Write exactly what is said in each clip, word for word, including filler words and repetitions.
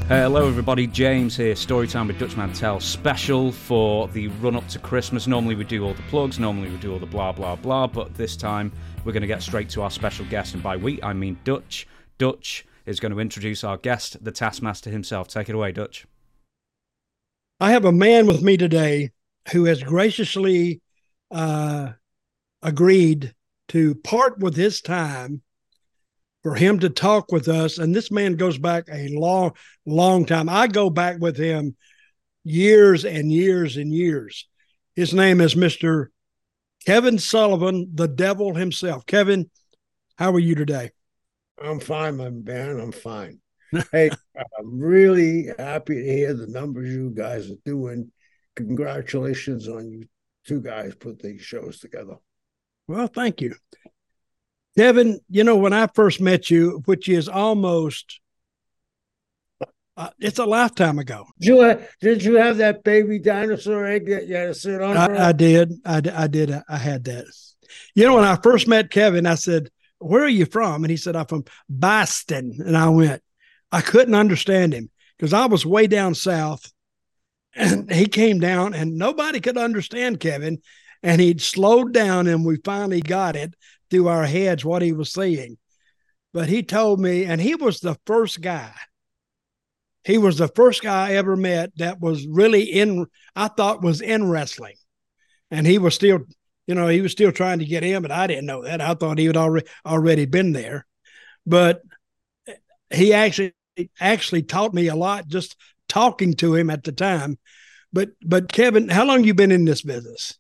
Hello everybody, James here, Storytime with Dutch Mantel special for the run-up to Christmas. Normally we do all the plugs, normally we do all the blah blah blah, but this time we're going to get straight to our special guest, and by we I mean Dutch. Dutch is going to introduce our guest, the Taskmaster himself. Take it away, Dutch. I have a man with me today who has graciously uh, agreed to part with his time for him to talk with us. And this man goes back a long, long time. I go back with him years and years and years. His name is Mister Kevin Sullivan, the devil himself. Kevin, how are you today? I'm fine, my man. I'm fine. Hey, I'm really happy to hear the numbers you guys are doing. Congratulations on you two guys put these shows together. Well, thank you. Kevin, you know, when I first met you, which is almost, uh, it's a lifetime ago. Did you, uh, did you have that baby dinosaur egg that you had to sit on? I, I did. I, I did. I had that. You know, when I first met Kevin, I said, "Where are you from?" And he said, "I'm from Boston." And I went, I couldn't understand him because I was way down south and he came down and nobody could understand Kevin. And he'd slowed down and we finally got it through our heads what he was saying. But he told me, and he was the first guy. He was the first guy I ever met that was really in, I thought was in wrestling. And he was still, you know, he was still trying to get in, but I didn't know that. I thought he had already already been there. But he actually actually taught me a lot just talking to him at the time. But but Kevin, how long you been in this business?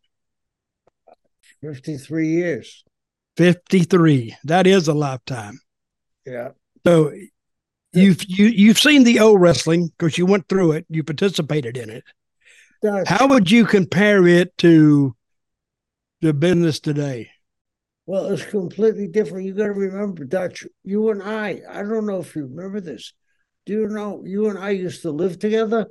fifty-three years. fifty-three. That is a lifetime. Yeah. So you've you you've seen the old wrestling because you went through it, you participated in it. That's, how would you compare it to the business today? Well, it's completely different. You got to remember, Dutch, you and I, I don't know if you remember this. Do you know you and I used to live together?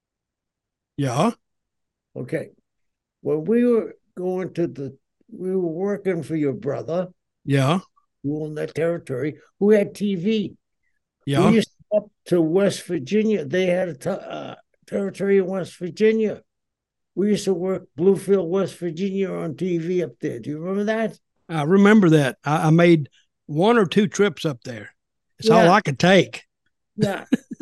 Yeah. Okay. When we were going to the, we were working for your brother. Yeah. Who owned that territory, who had T V. Yeah. We used to go up to West Virginia. They had a t- uh, territory in West Virginia. We used to work Bluefield, West Virginia on T V up there. Do you remember that? I remember that. I, I made one or two trips up there. It's yeah. all I could take. Yeah.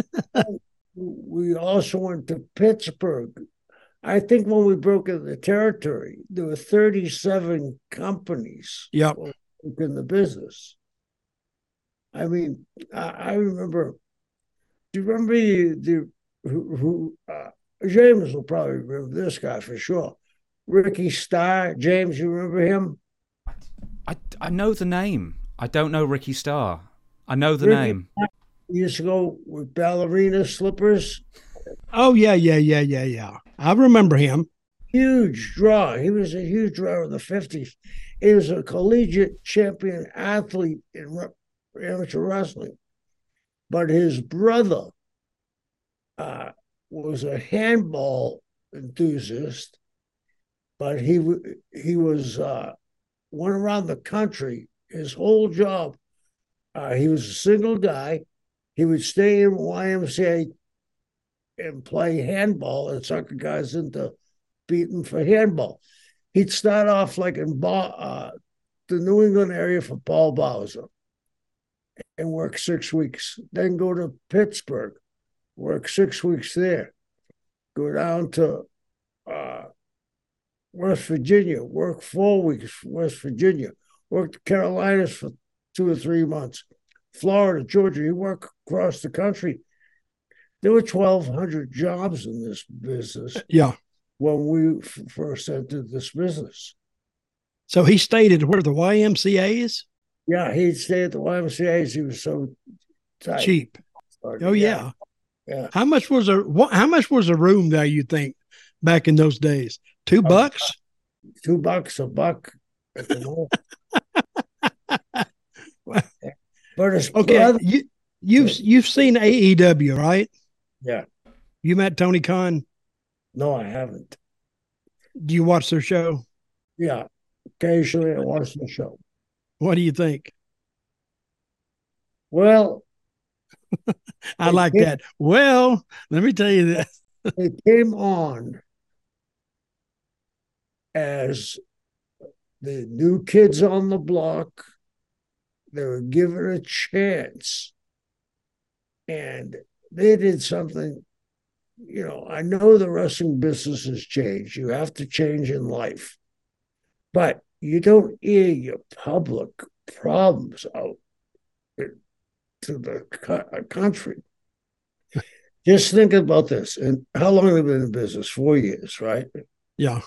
We also went to Pittsburgh. I think when we broke into the territory, there were thirty-seven companies yep. in the business. I mean, I, I remember, do you remember the, the who, who uh, James will probably remember this guy for sure. Ricky Starr. James, you remember him? I, I know the name. I don't know Ricky Starr. I know the Ricky name. Starr, he used to go with ballerina slippers. Oh, yeah, yeah, yeah, yeah, yeah. I remember him. Huge draw. He was a huge draw in the fifties. He was a collegiate champion athlete in amateur wrestling. But his brother uh, was a handball enthusiast, but he he was uh, went around the country. His whole job, uh, he was a single guy. He would stay in Y M C A and play handball and sucker guys into beating for handball. He'd start off like in uh, the New England area for Paul Bowser and work six weeks. Then go to Pittsburgh, work six weeks there. Go down to uh, West Virginia, work four weeks for West Virginia. Work the Carolinas for two or three months. Florida, Georgia, he worked across the country. There were twelve hundred jobs in this business. Yeah. When we f- first entered this business. So he stayed at where the Y M C A is? Yeah, he'd stay at the Y M C As. He was so tight. Cheap. Oh, yeah. yeah. Yeah. How much was a what, how much was a room there, you think, back in those days? Two bucks? Uh, two bucks, a buck. But his okay, brother, you, you've you've seen A E W, right? Yeah. You met Tony Khan? No, I haven't. Do you watch their show? Yeah. Occasionally I watch the show. What do you think? Well, I They like came, that. Well, let me tell you this. they came on as the new kids on the block. They were given a chance, and they did something. You know, I know the wrestling business has changed. You have to change in life, but you don't air your public problems out to the country. Just think about this. And how long have they been in business? Four years, right? Yeah.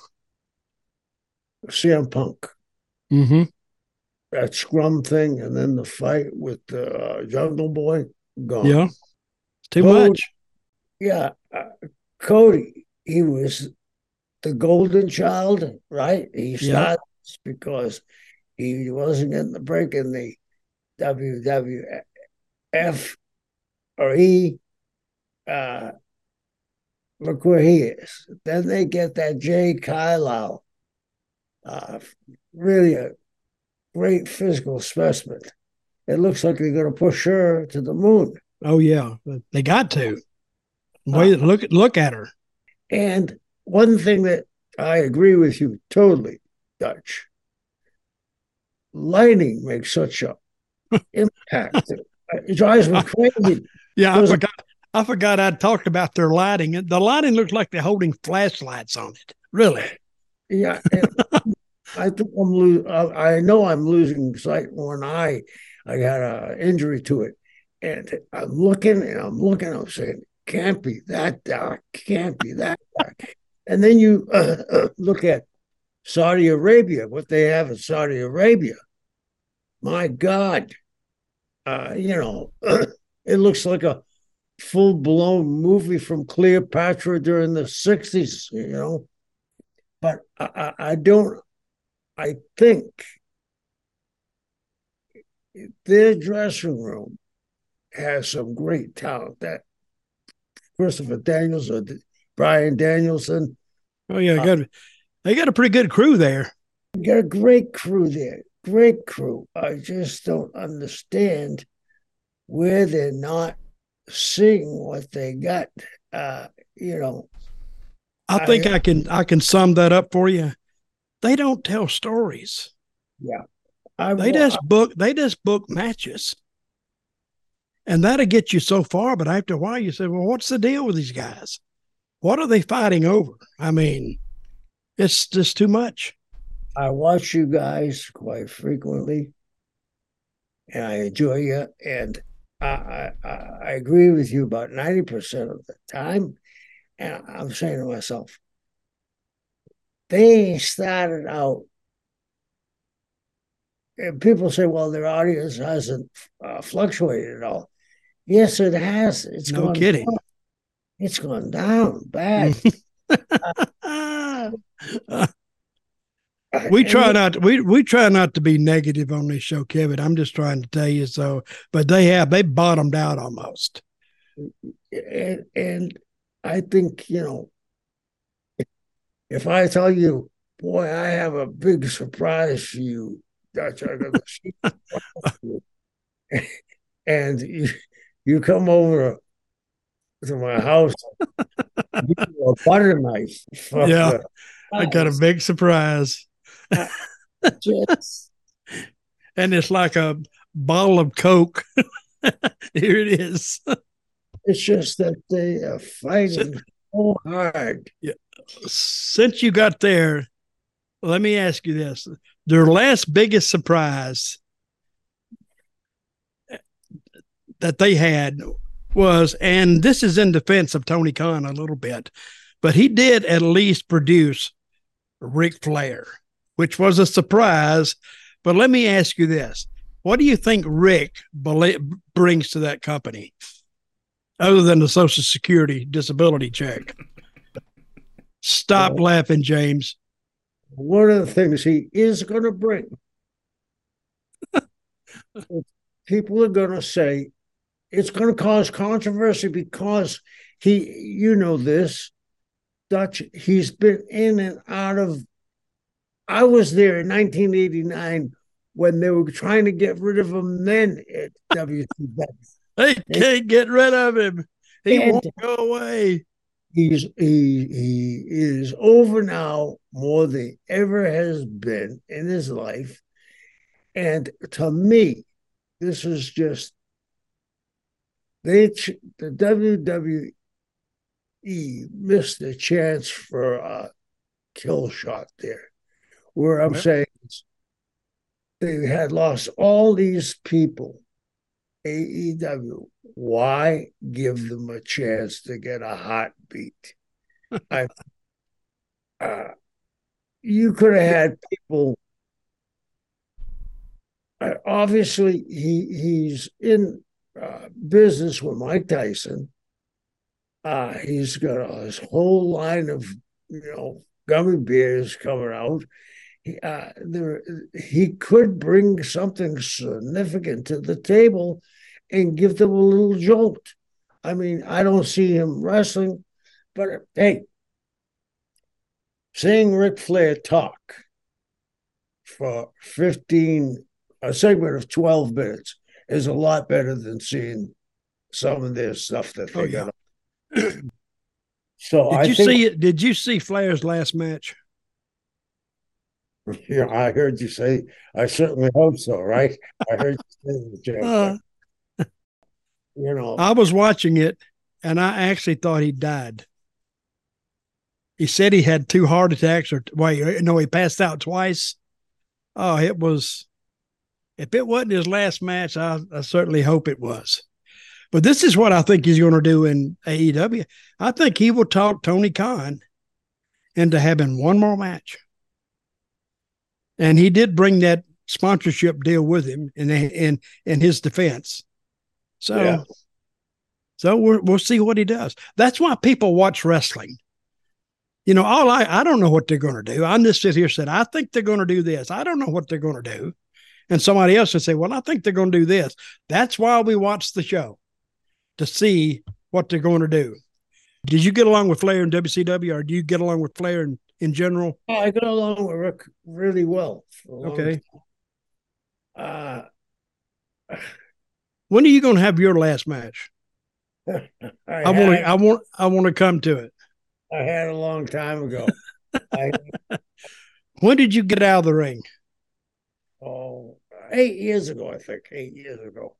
C M Punk. Mm-hmm. That scrum thing, and then the fight with the uh, Jungle Boy, gone. Yeah. It's too Cody, much. Yeah. Uh, Cody, he was the golden child, right? He started yeah. because he wasn't getting the break in the W W F or E. Uh, look where he is. Then they get that Jay Carlisle, uh, really a great physical specimen. It looks like they're going to push her to the moon. Oh yeah, they got to. Wait, uh, look look at her. And one thing that I agree with you totally, Dutch. Lighting makes such a impact. It drives me crazy. Yeah, I forgot. I forgot I talked about their lighting. The lighting looks like they're holding flashlights on it. Really? Yeah. I think I'm lo- I know I'm losing sight one eye. I got an injury to it, and I'm looking and I'm looking. I'm saying, "Can't be that dark. Can't be that dark." And then you uh, uh, look at Saudi Arabia. What they have in Saudi Arabia. My God, uh, you know, it looks like a full-blown movie from Cleopatra during the sixties, you know. But I, I don't, I think their dressing room has some great talent. That Christopher Daniels or Brian Danielson. Oh, yeah, uh, got, they got a pretty good crew there. Got a great crew there. Great crew. I just don't understand where they're not seeing what they got. Uh, you know, I think I, I can I can sum that up for you. They don't tell stories. Yeah, I, they just book they just book matches, and that'll get you so far. But after a while, you say, "Well, what's the deal with these guys? What are they fighting over?" I mean, it's just too much. I watch you guys quite frequently, and I enjoy you. And I, I, I agree with you about ninety percent of the time. And I'm saying to myself, they started out, and people say, well, their audience hasn't uh, fluctuated at all. Yes, it has. It's no gone kidding. Down. It's gone down bad. uh, We try not to, we we try not to be negative on this show, Kevin. I'm just trying to tell you so, but they have they bottomed out almost. And, and I think, you know, if I tell you, boy, I have a big surprise for you, Dutch, I'm gonna you. And you, you come over to my house, you a butter knife. Yeah, the, I got a big surprise. Just, and it's like a bottle of Coke. Here it is. It's just that they are fighting so, so hard. Yeah. Since you got there, let me ask you this. Their last biggest surprise that they had was, and this is in defense of Tony Khan a little bit, but he did at least produce Ric Flair, which was a surprise. But let me ask you this. What do you think Rick brings to that company other than the Social Security disability check? Stop well, laughing, James. One of the things he is going to bring, people are going to say it's going to cause controversy because he, you know this, Dutch, he's been in and out of. I was there in nineteen eighty-nine when they were trying to get rid of him then at W C W. They can't get rid of him. He And- won't go away. He's he he is over now more than ever has been in his life. And to me, this is just they the W W E missed a chance for a kill shot there. Where I'm Well- saying is they had lost all these people. A E W, why give them a chance to get a heartbeat? I, uh, you could have had people. Uh, obviously, he he's in uh, business with Mike Tyson. Uh, he's got uh, his whole line of you know gummy bears coming out. He, uh, there, he could bring something significant to the table and give them a little jolt. I mean, I don't see him wrestling, but hey, seeing Ric Flair talk for fifteen, a segment of twelve minutes is a lot better than seeing some of their stuff that they Oh, yeah. got. So Did I you think, see it? Did you see Flair's last match? Yeah, I heard you say. I certainly hope so. Right? I heard you say the Jeff, Uh, you know, I was watching it, and I actually thought he died. He said he had two heart attacks, or wait, no, he passed out twice. Oh, it was. If it wasn't his last match, I, I certainly hope it was. But this is what I think he's going to do in A E W. I think he will talk Tony Khan into having one more match. And he did bring that sponsorship deal with him in in in his defense. So, Yeah. so we're, we'll see what he does. That's why people watch wrestling. You know, all I I don't know what they're going to do. I just sit here and said, I think they're going to do this. I don't know what they're going to do. And somebody else would say, well, I think they're going to do this. That's why we watch the show, to see what they're going to do. Did you get along with Flair in W C W, or do you get along with Flair in, in general? I got along with Rick really well. For a long Okay. time. Uh, When are you going to have your last match? I, I want had, to. I want. I want to come to it. I had a long time ago. I When did you get out of the ring? oh eight years ago, I think eight years ago.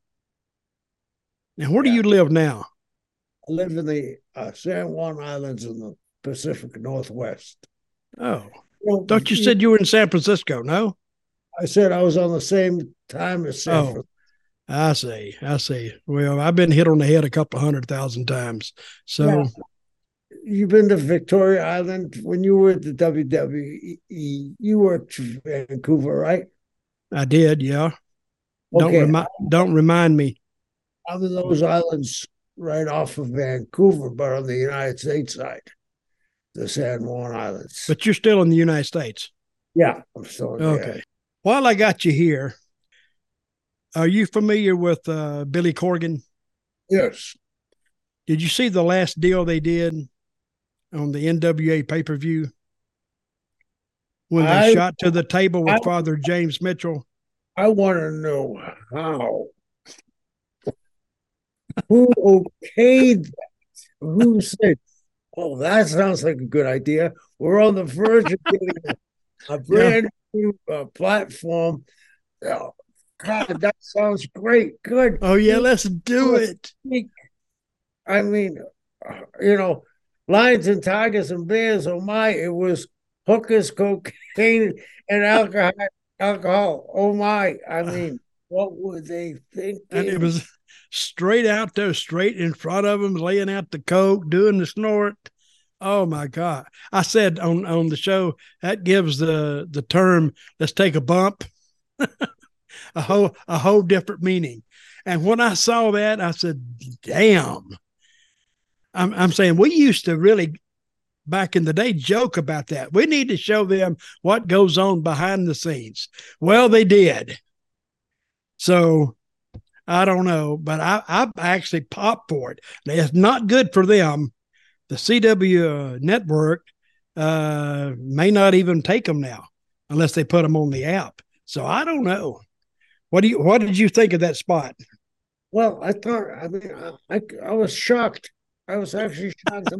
And where do Yeah. you live now? I live in the uh, San Juan Islands in the Pacific Northwest. Oh, Well, thought you said you were in San Francisco. No. I said I was on the same time as San Oh. Francisco. I see. I see. Well, I've been hit on the head a couple of hundred thousand times. So Yeah. You've been to Victoria Island when you were at the W W E. You were to Vancouver, right? I did. Yeah. Don't Okay. remind. Don't remind me. I'm in those islands right off of Vancouver, but on the United States side, the San Juan Islands. But you're still in the United States. yeah, I'm still in there. Okay. While I got you here, are you familiar with uh, Billy Corgan? Yes. Did you see the last deal they did on the N W A pay per view when they I- shot to the table with I- Father James Mitchell? I want to know how. Who okayed that? Who said, oh, that sounds like a good idea? We're on the verge of getting a, a brand new uh, platform. Oh, God, that sounds great. Good. Oh yeah, let's do it. I mean, uh, you know, lions and tigers and bears, oh my, it was hookers, cocaine, and alcohol. Alcohol. Oh my. I mean, what were they thinking? And it was straight out there, straight in front of him, laying out the coke, doing the snort. Oh my God. I said on, on the show, that gives the, the term, let's take a bump, a whole, a whole different meaning. And when I saw that, I said, damn. I'm, I'm saying we used to really, back in the day, joke about that. We need to show them what goes on behind the scenes. Well, they did. So I don't know, but I, I actually popped for it. Now, it's not good for them. The C W network uh, may not even take them now unless they put them on the app. So I don't know. What do you? What did you think of that spot? Well, I thought, I mean, I, I, I was shocked. I was actually shocked.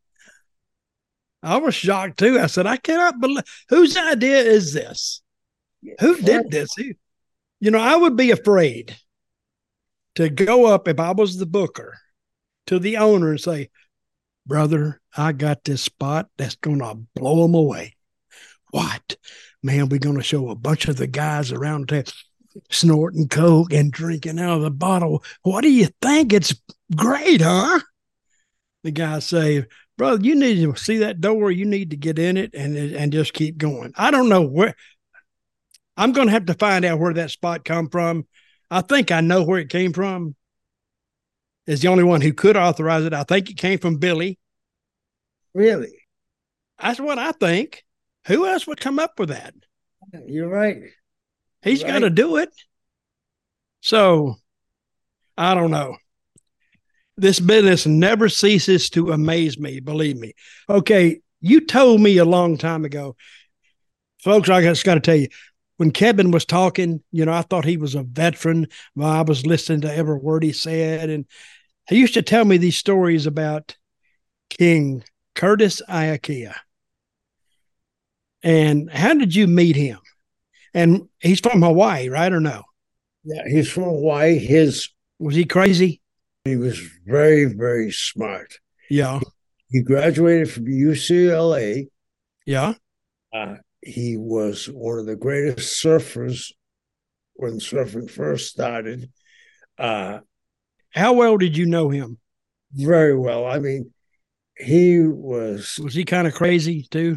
I was shocked too. I said, I cannot believe whose idea is this? Who Fred, did this? Who, you know, I would be afraid to go up if I was the booker to the owner and say, brother, I got this spot that's going to blow them away. What? Man, we're going to show a bunch of the guys around town snorting Coke and drinking out of the bottle. What do you think? It's great, huh? The guys say, brother, you need to see that door. You need to get in it and, and just keep going. I don't know where. I'm going to have to find out where that spot come from. I think I know where it came from. Is the only one who could authorize it. I think it came from Billy. really? That's what I think. Who else would come up with that? You're right. He's Right. got to do it. So I don't know. This business never ceases to amaze me, believe me. Okay, you told me a long time ago, folks, I just got to tell you, when Kevin was talking, you know, I thought he was a veteran. Well, I was listening to every word he said. And he used to tell me these stories about King Curtis Iaukea. And how did you meet him? And he's from Hawaii, right, or no? Yeah, he's from Hawaii. His Was he crazy? He was very, very smart. Yeah. He graduated from U C L A. Yeah. Uh, he was one of the greatest surfers when surfing first started. Uh, How well did you know him? very well. I mean, he was, Was he kind of crazy too?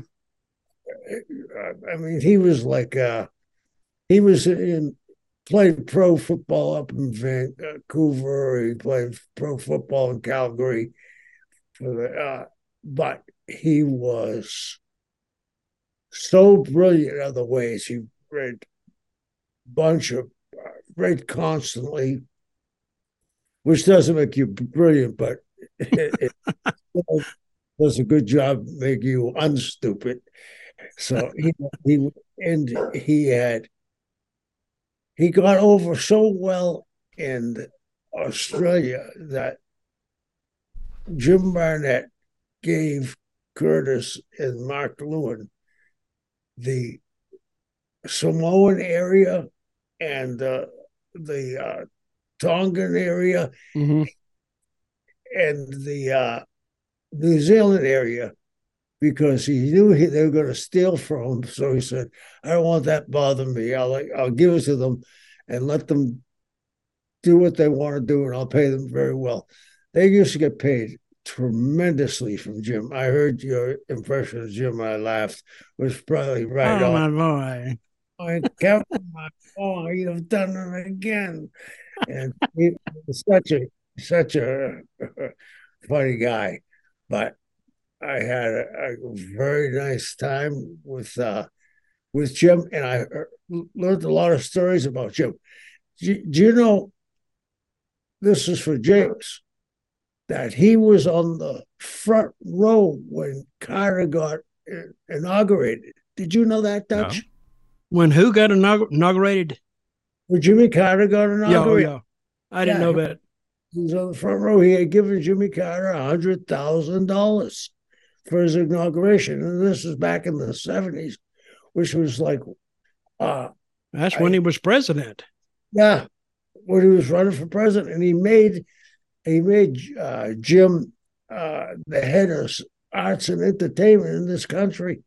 I mean, he was like, uh, he was in, played pro football up in Vancouver. He played pro football in Calgary. For the, uh, but he was so brilliant in other ways. He read a bunch of, uh, read constantly, which doesn't make you brilliant, but it, it does a good job making you unstupid. So he, he and he had he got over so well in Australia that Jim Barnett gave Curtis and Mark Lewin the Samoan area and uh, the uh, Tongan area Mm-hmm. and the uh, New Zealand area because he knew he, they were going to steal from him. So he said, "I don't want that bothering me. I'll I'll give it to them and let them do what they want to do, and I'll pay them very well." They used to get paid tremendously from Jim. I heard your impression of Jim. I laughed. It was probably right Oh, on. my boy. I kept my oh, you've done it again. And he was such a such a funny guy. But I had a, a very nice time with uh, with Jim, and I learned a lot of stories about Jim. Do, do you know this is for James? That he was on the front row when Carter got inaugurated. Did you know that, Dutch? No. When who got inaugurated? When Jimmy Carter got inaugurated. Yeah, yeah. I didn't yeah, know that. He was on the front row. He had given Jimmy Carter a hundred thousand dollars for his inauguration, and this was back in the seventies, which was like, uh, that's when I, he was president. Yeah, when he was running for president, and he made he made uh, Jim uh, the head of arts and entertainment in this country.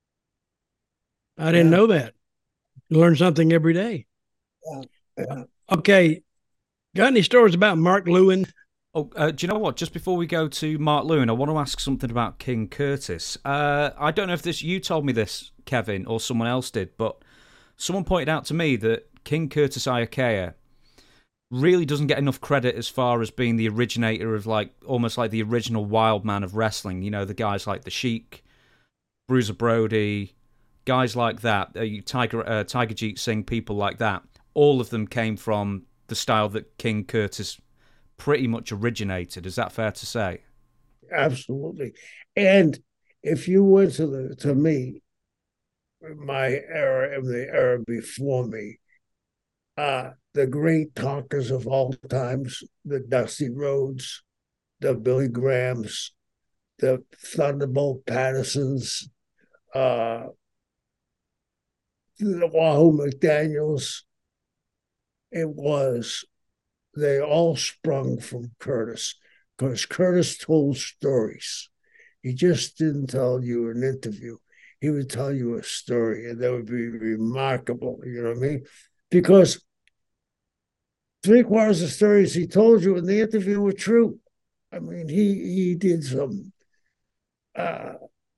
I didn't yeah. know that. You learn something every day. Yeah. Yeah. Okay. Got any stories about Mark Lewin? Oh, uh, do you know what? Just before we go to Mark Lewin, I want to ask something about King Curtis. Uh, I don't know if this you told me this, Kevin, or someone else did, but someone pointed out to me that King Curtis Iaukea really doesn't get enough credit as far as being the originator of, like, almost like the original wild man of wrestling. You know, the guys like the Sheik, Bruiser Brody, guys like that, uh, Tiger uh, Tiger Jeet Singh, people like that. All of them came from the style that King Curtis pretty much originated. Is that fair to say? Absolutely. And if you went to the to me, my era and the era before me, uh, the great talkers of all times, the Dusty Rhodes, the Billy Grahams, the Thunderbolt Pattersons, uh, the Wahoo McDaniels. It was, they all sprung from Curtis because Curtis told stories. He just didn't tell you an interview. He would tell you a story, and that would be remarkable. You know what I mean? Because three quarters of stories he told you in the interview were true. I mean, he he did some. Uh,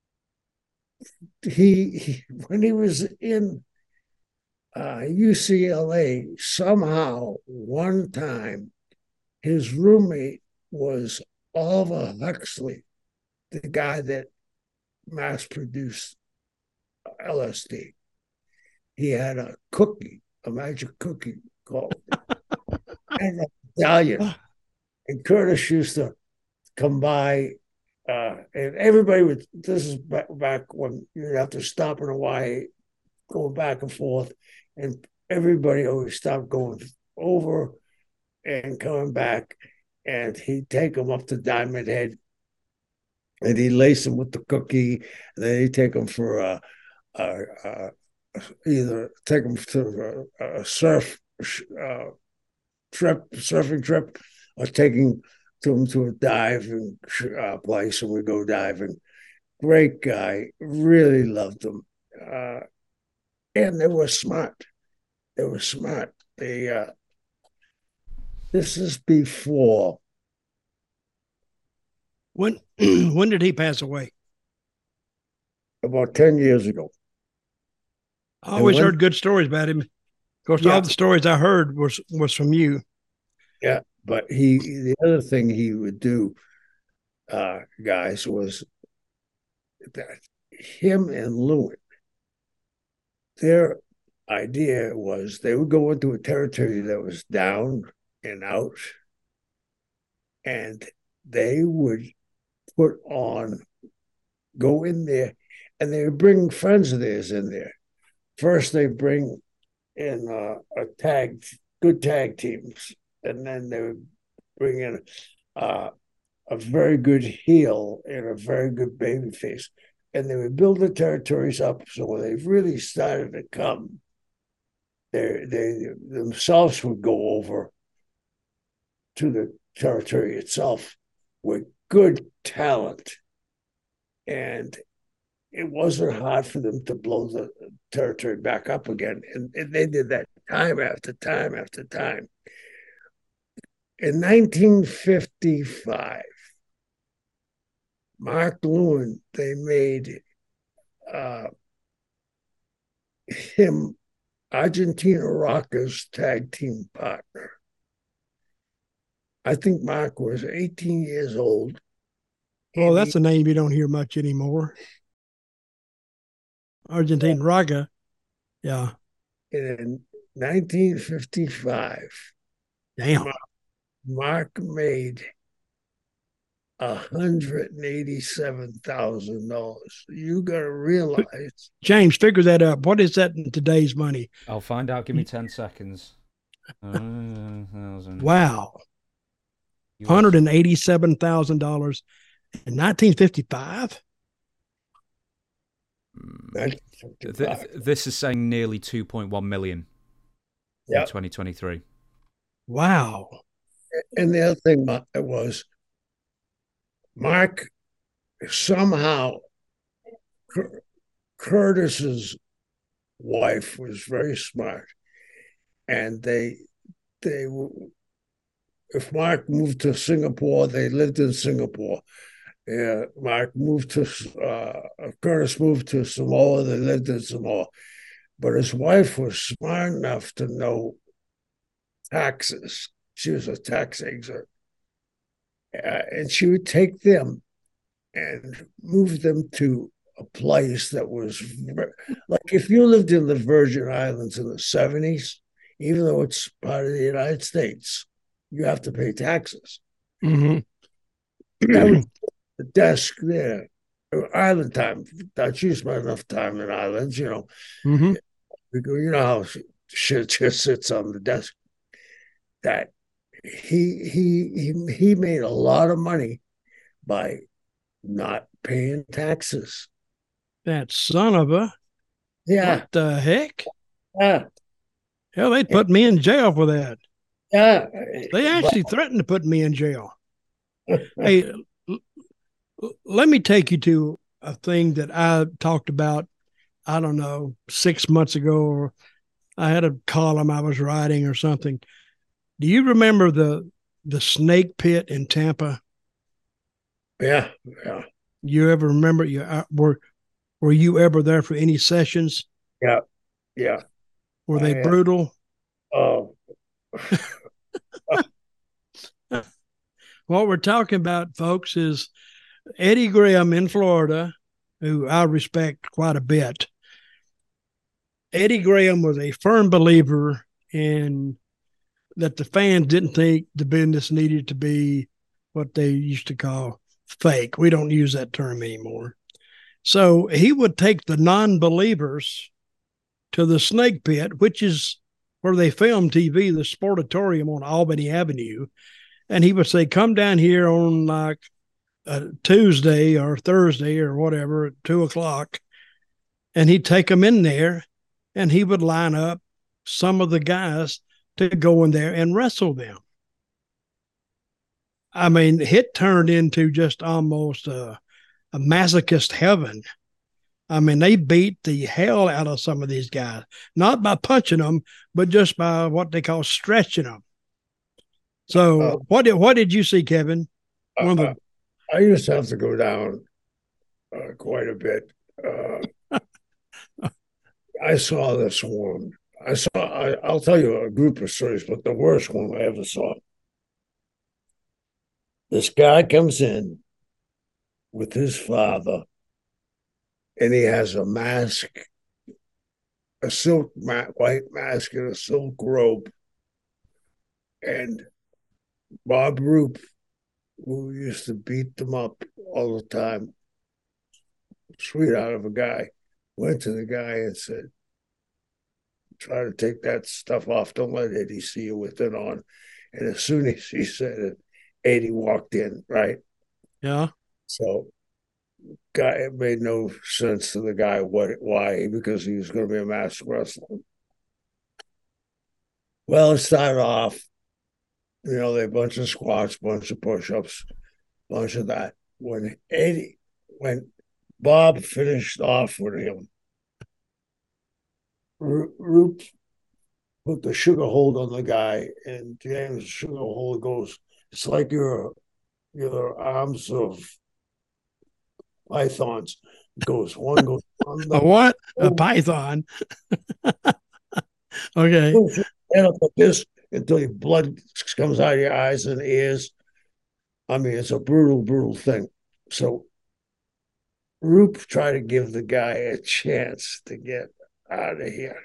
he, he when he was in uh, U C L A, somehow one time his roommate was Oliver Huxley, the guy that mass produced L S D. He had a cookie, a magic cookie called and Italian. And Curtis used to come by, uh, and everybody would. This is back, back when you'd have to stop in Hawaii, going back and forth, and everybody always stopped going over and coming back. And he'd take them up to Diamond Head, and he'd lace them with the cookie. And then he'd take them for a, a, a either take them to a, a surf uh, trip, surfing trip, or taking them to a diving uh, place, and we go diving. Great guy, really loved them, uh, and they were smart. They were smart. They. Uh, this is before. When when did he pass away? About ten years ago. I always when, heard good stories about him. Of course, yeah. all the stories I heard was was from you. Yeah, but he the other thing he would do, uh, guys, was that him and Lewin, their idea was they would go into a territory that was down and out, and they would put on, go in there, and they would bring friends of theirs in there. First, they bring in uh, a tag, good tag teams, and then they would bring in uh, a very good heel and a very good baby face. And they would build the territories up. So when they really started to come, they, they themselves would go over to the territory itself with good talent. And it wasn't hard for them to blow the territory back up again. And, and they did that time after time after time. In nineteen fifty-five, Mark Lewin, they made uh, him Argentina Rockers tag team partner. I think Mark was eighteen years old. Oh, that's he, a name you don't hear much anymore. Argentine Raga. Yeah. In nineteen fifty-five, damn, Mark, Mark made one hundred eighty-seven thousand dollars. You got to realize. James, figure that out. What is that in today's money? I'll find out. Give me ten seconds. Wow. one hundred eighty-seven thousand dollars in nineteen fifty-five? This is saying nearly two point one million yep. in twenty twenty-three. Wow. And the other thing was Mark somehow Curtis's wife was very smart, and they they if Mark moved to Singapore, they lived in Singapore. Uh, Mark moved to uh, Curtis moved to Samoa. They lived in Samoa, but his wife was smart enough to know taxes. She was a tax expert, uh, and she would take them and move them to a place that was like if you lived in the Virgin Islands in the seventies, even though it's part of the United States, you have to pay taxes. Mm-hmm. That was the desk there, island time. That she spent enough time in islands, you know. Mm-hmm. Because you know how she, shit just sits on the desk. That he he he he made a lot of money by not paying taxes. That son of a. Yeah. What the heck? Yeah. Hell, they put me in jail for that. Yeah. They actually but, threatened to put me in jail. Hey, l- let me take you to a thing that I talked about, I don't know, six months ago, or I had a column I was writing or something. Do you remember the the snake pit in Tampa? Yeah, yeah. You ever remember? You uh, were were you ever there for any sessions? Yeah, yeah. Were they I, brutal? Oh. What we're talking about, folks, is Eddie Graham in Florida, who I respect quite a bit. Eddie Graham was a firm believer in that the fans didn't think the business needed to be what they used to call fake. We don't use that term anymore. So he would take the non-believers to the snake pit, which is where they film T V, the Sportatorium on Albany Avenue. And he would say, come down here on like a Tuesday or Thursday or whatever at two o'clock. And he'd take them in there and he would line up some of the guys to go in there and wrestle them. I mean, it turned into just almost a, a masochist heaven. I mean, they beat the hell out of some of these guys, not by punching them, but just by what they call stretching them. So uh, what did what did you see, Kevin? One uh, of the- I used to have to go down uh, quite a bit. Uh, I saw this one. I saw. I, I'll tell you a group of stories, but the worst one I ever saw. This guy comes in with his father, and he has a mask, a silk ma- white mask, and a silk robe. And Bob Roop, who used to beat them up all the time, sweetheart of a guy, went to the guy and said, try to take that stuff off. Don't let Eddie see you with it on. And as soon as he said it, Eddie walked in, right? Yeah. So guy, it made no sense to the guy what why, because he was going to be a master wrestler. Well, it started off, you know, they bunch of squats, bunch of push-ups, bunch of that. When Eddie, when Bob finished off with him, Roop put the sugar hold on the guy, and James' sugar hold goes, it's like your your arms of pythons. It goes one goes on the a what? A python. Okay. Head up like this until your blood comes out of your eyes and ears. I mean, it's a brutal, brutal thing. So Roop tried to give the guy a chance to get out of here.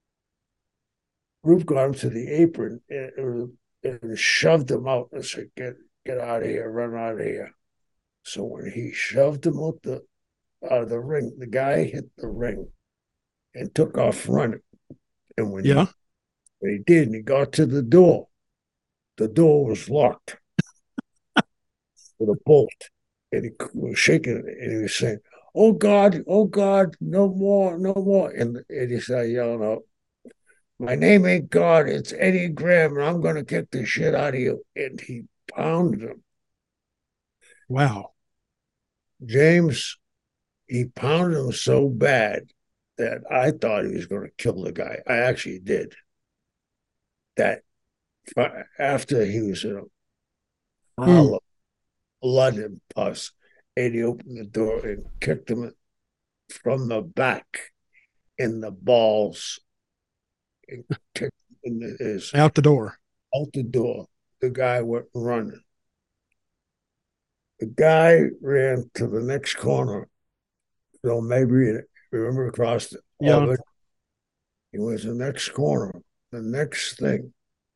Roop got him to the apron and, and shoved him out and said, get, get out of here, run out of here. So when he shoved him out, the, out of the ring, the guy hit the ring and took off running. And when, yeah. he, when he did, and he got to the door, the door was locked with a bolt. And he was shaking it, and he was saying, oh, God, oh, God, no more, no more. And, and he started yelling out, my name ain't God, it's Eddie Graham, and I'm going to kick the shit out of you. And he pounded him. Wow. James, he pounded him so bad that I thought he was going to kill the guy. I actually did. That after he was in a pile of blood and pus, Eddie opened the door and kicked him from the back in the balls. And kicked him in his, out the door. Out the door. The guy went running. The guy ran to the next corner. So maybe remember across the yeah. He was the next corner. The next thing,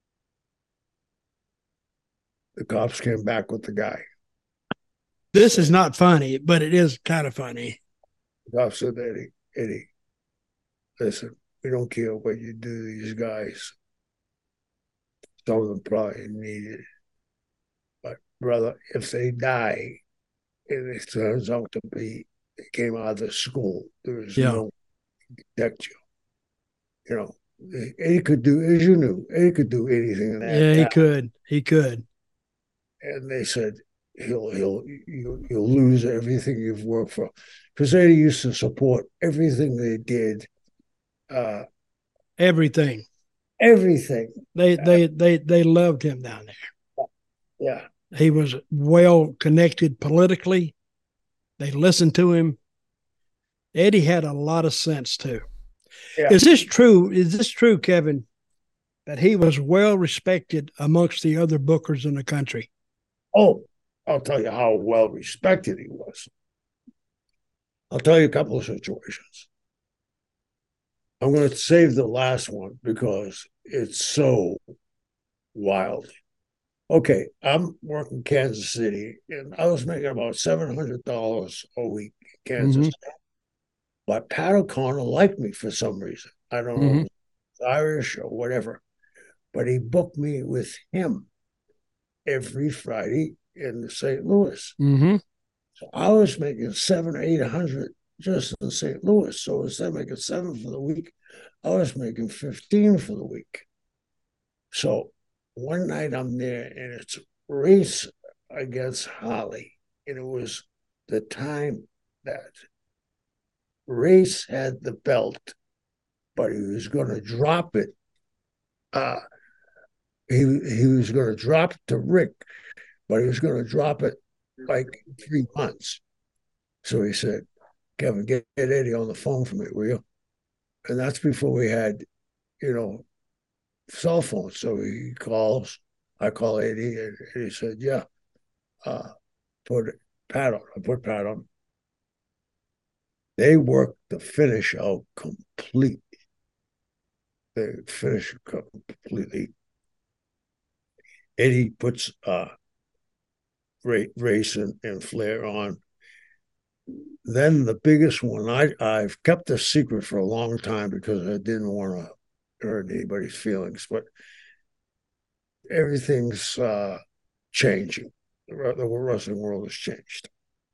the cops came back with the guy. This is not funny, but it is kind of funny. The cop said, Eddie, Eddie, listen, we don't care what you do to these guys. Some of them probably need it. But, brother, if they die, and it turns out to be they came out of the school, there is Yeah. no protect you. You know, Eddie could do, as you knew, Eddie could do anything in that Yeah, he town. could. He could. And they said, he'll, he'll, you, you'll lose everything you've worked for. Because Eddie used to support everything they did. Uh, Everything. everything. They they they they loved him down there. Yeah. He was well connected politically. They listened to him. Eddie had a lot of sense too. Yeah. Is this true? Is this true, Kevin, that he was well respected amongst the other bookers in the country? Oh, I'll tell you how well respected he was. I'll tell you a couple of situations. I'm going to save the last one because it's so wild. Okay, I'm working Kansas City, and I was making about seven hundred dollars a week in Kansas Mhm. City. But Pat O'Connor liked me for some reason. I don't know, Mhm. if it's Irish or whatever. But he booked me with him every Friday in Saint Louis. Mm-hmm. So I was making seven or eight hundred just in Saint Louis. So instead of making seven for the week, I was making fifteen for the week. So one night I'm there and it's race against Holly. And it was the time that Race had the belt, but he was going to drop it. Uh, he he was going to drop it to Rick, but he was going to drop it like three months. So he said, Kevin, get, get Eddie on the phone for me, will you? And that's before we had, you know, cell phones. So he calls, I call Eddie, and he said, yeah, uh, put Pat on. I put Pat on. They worked the finish out completely. They finish completely. Eddie puts uh, Race and, and Flair on. Then the biggest one, I, I've kept this secret for a long time because I didn't want to hurt anybody's feelings, but everything's uh, changing. The, the wrestling world has changed.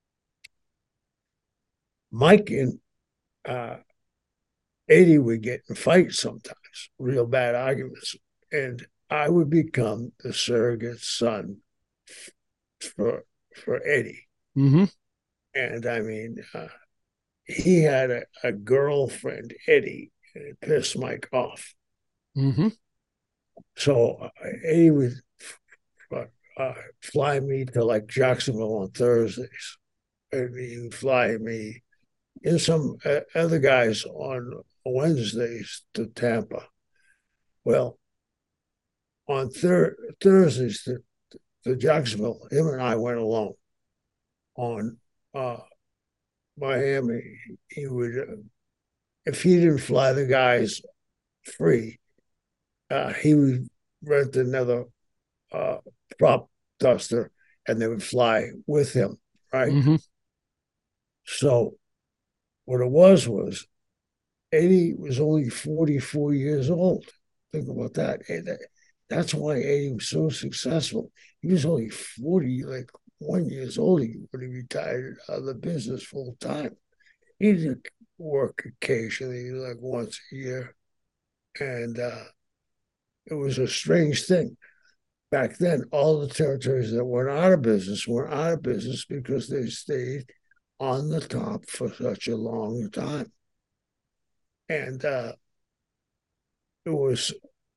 Mike and uh, Eddie would get in fights sometimes, real bad arguments, and I would become the surrogate son for for Eddie. Mm-hmm. And I mean, uh, he had a, a girlfriend, Eddie, and it pissed Mike off. Mm-hmm. So uh, Eddie would uh, uh, fly me to like Jacksonville on Thursdays, and he would fly me and some uh, other guys on Wednesdays to Tampa. Well, on thir- Thursdays to, to Jacksonville, him and I went alone. On uh, Miami, he would, uh, if he didn't fly the guys free, uh, he would rent another uh, prop duster and they would fly with him, right? Mm-hmm. So what it was was Eddie was only forty-four years old. Think about that. That's why Eddie was so successful. He was only forty, like one years old when he retired out of the business full time. He did work occasionally, like once a year. And uh, it was a strange thing. Back then, all the territories that went out of business were out of business because they stayed on the top for such a long time. And uh, it was,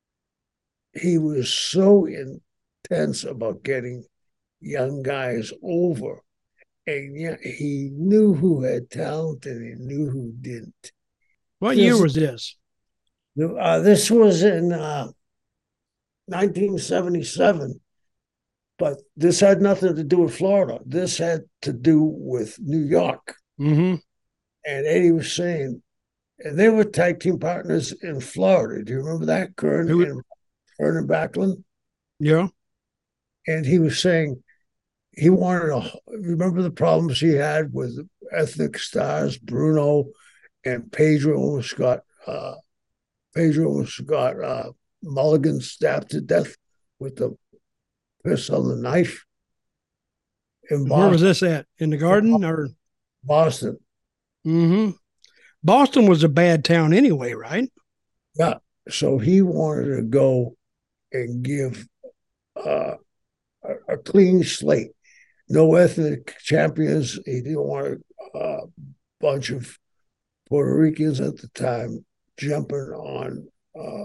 he was so intense about getting young guys over. And yeah, he knew who had talent and he knew who didn't. What this, year was this? Uh, this was in uh, nineteen seventy-seven, but this had nothing to do with Florida. This had to do with New York. Mm-hmm. And Eddie was saying, and they were tag team partners in Florida. Do you remember that? Kern Who, and Vernon Backlund? Yeah. And he was saying he wanted to remember the problems he had with ethnic stars, Bruno and Pedro almost got uh, Pedro got uh, Mulligan stabbed to death with the piss on the knife in Where was Boston. this at? In the Garden or Boston. Mm-hmm. Boston was a bad town anyway, right? Yeah. So he wanted to go and give uh, a, a clean slate. No ethnic champions. He didn't want a bunch of Puerto Ricans at the time jumping on uh,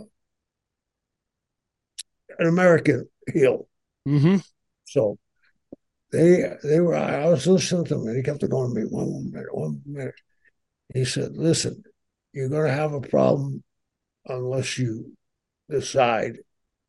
an American heel. Mm-hmm. So they they were. I was listening to him, and he kept going to me one minute, one minute. He said, "Listen, you're going to have a problem unless you decide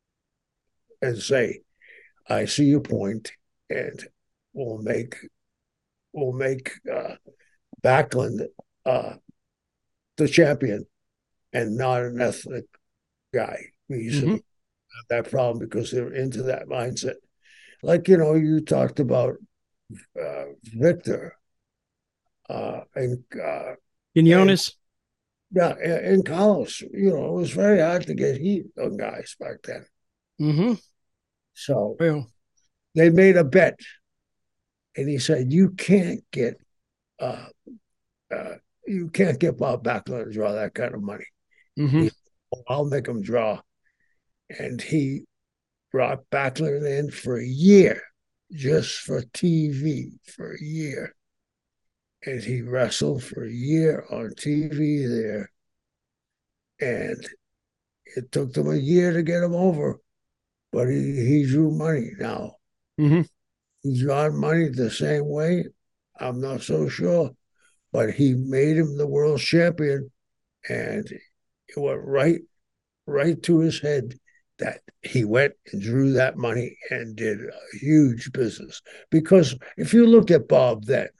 and say, I see your point, and we'll make we'll make uh, Backlund uh, the champion and not an ethnic guy." He said, Mm-hmm. have that problem because they're into that mindset. Like, you know, you talked about uh, Victor uh, and uh, Quinones. yeah, in college, you know, it was very hard to get heat on guys back then. Mm-hmm. So Well, they made a bet, and he said, "You can't get, uh, uh, you can't get Bob Backlund to draw that kind of money." mm-hmm. He said, well, I'll make him draw, and he brought Backlund in for a year, just for T V for a year, and he wrestled for a year on T V there, and it took them a year to get him over, but he, he drew money now. Mm-hmm. He's drawn money the same way. I'm not so sure, but he made him the world champion, and it went right, right to his head that he went and drew that money and did a huge business. Because if you look at Bob then,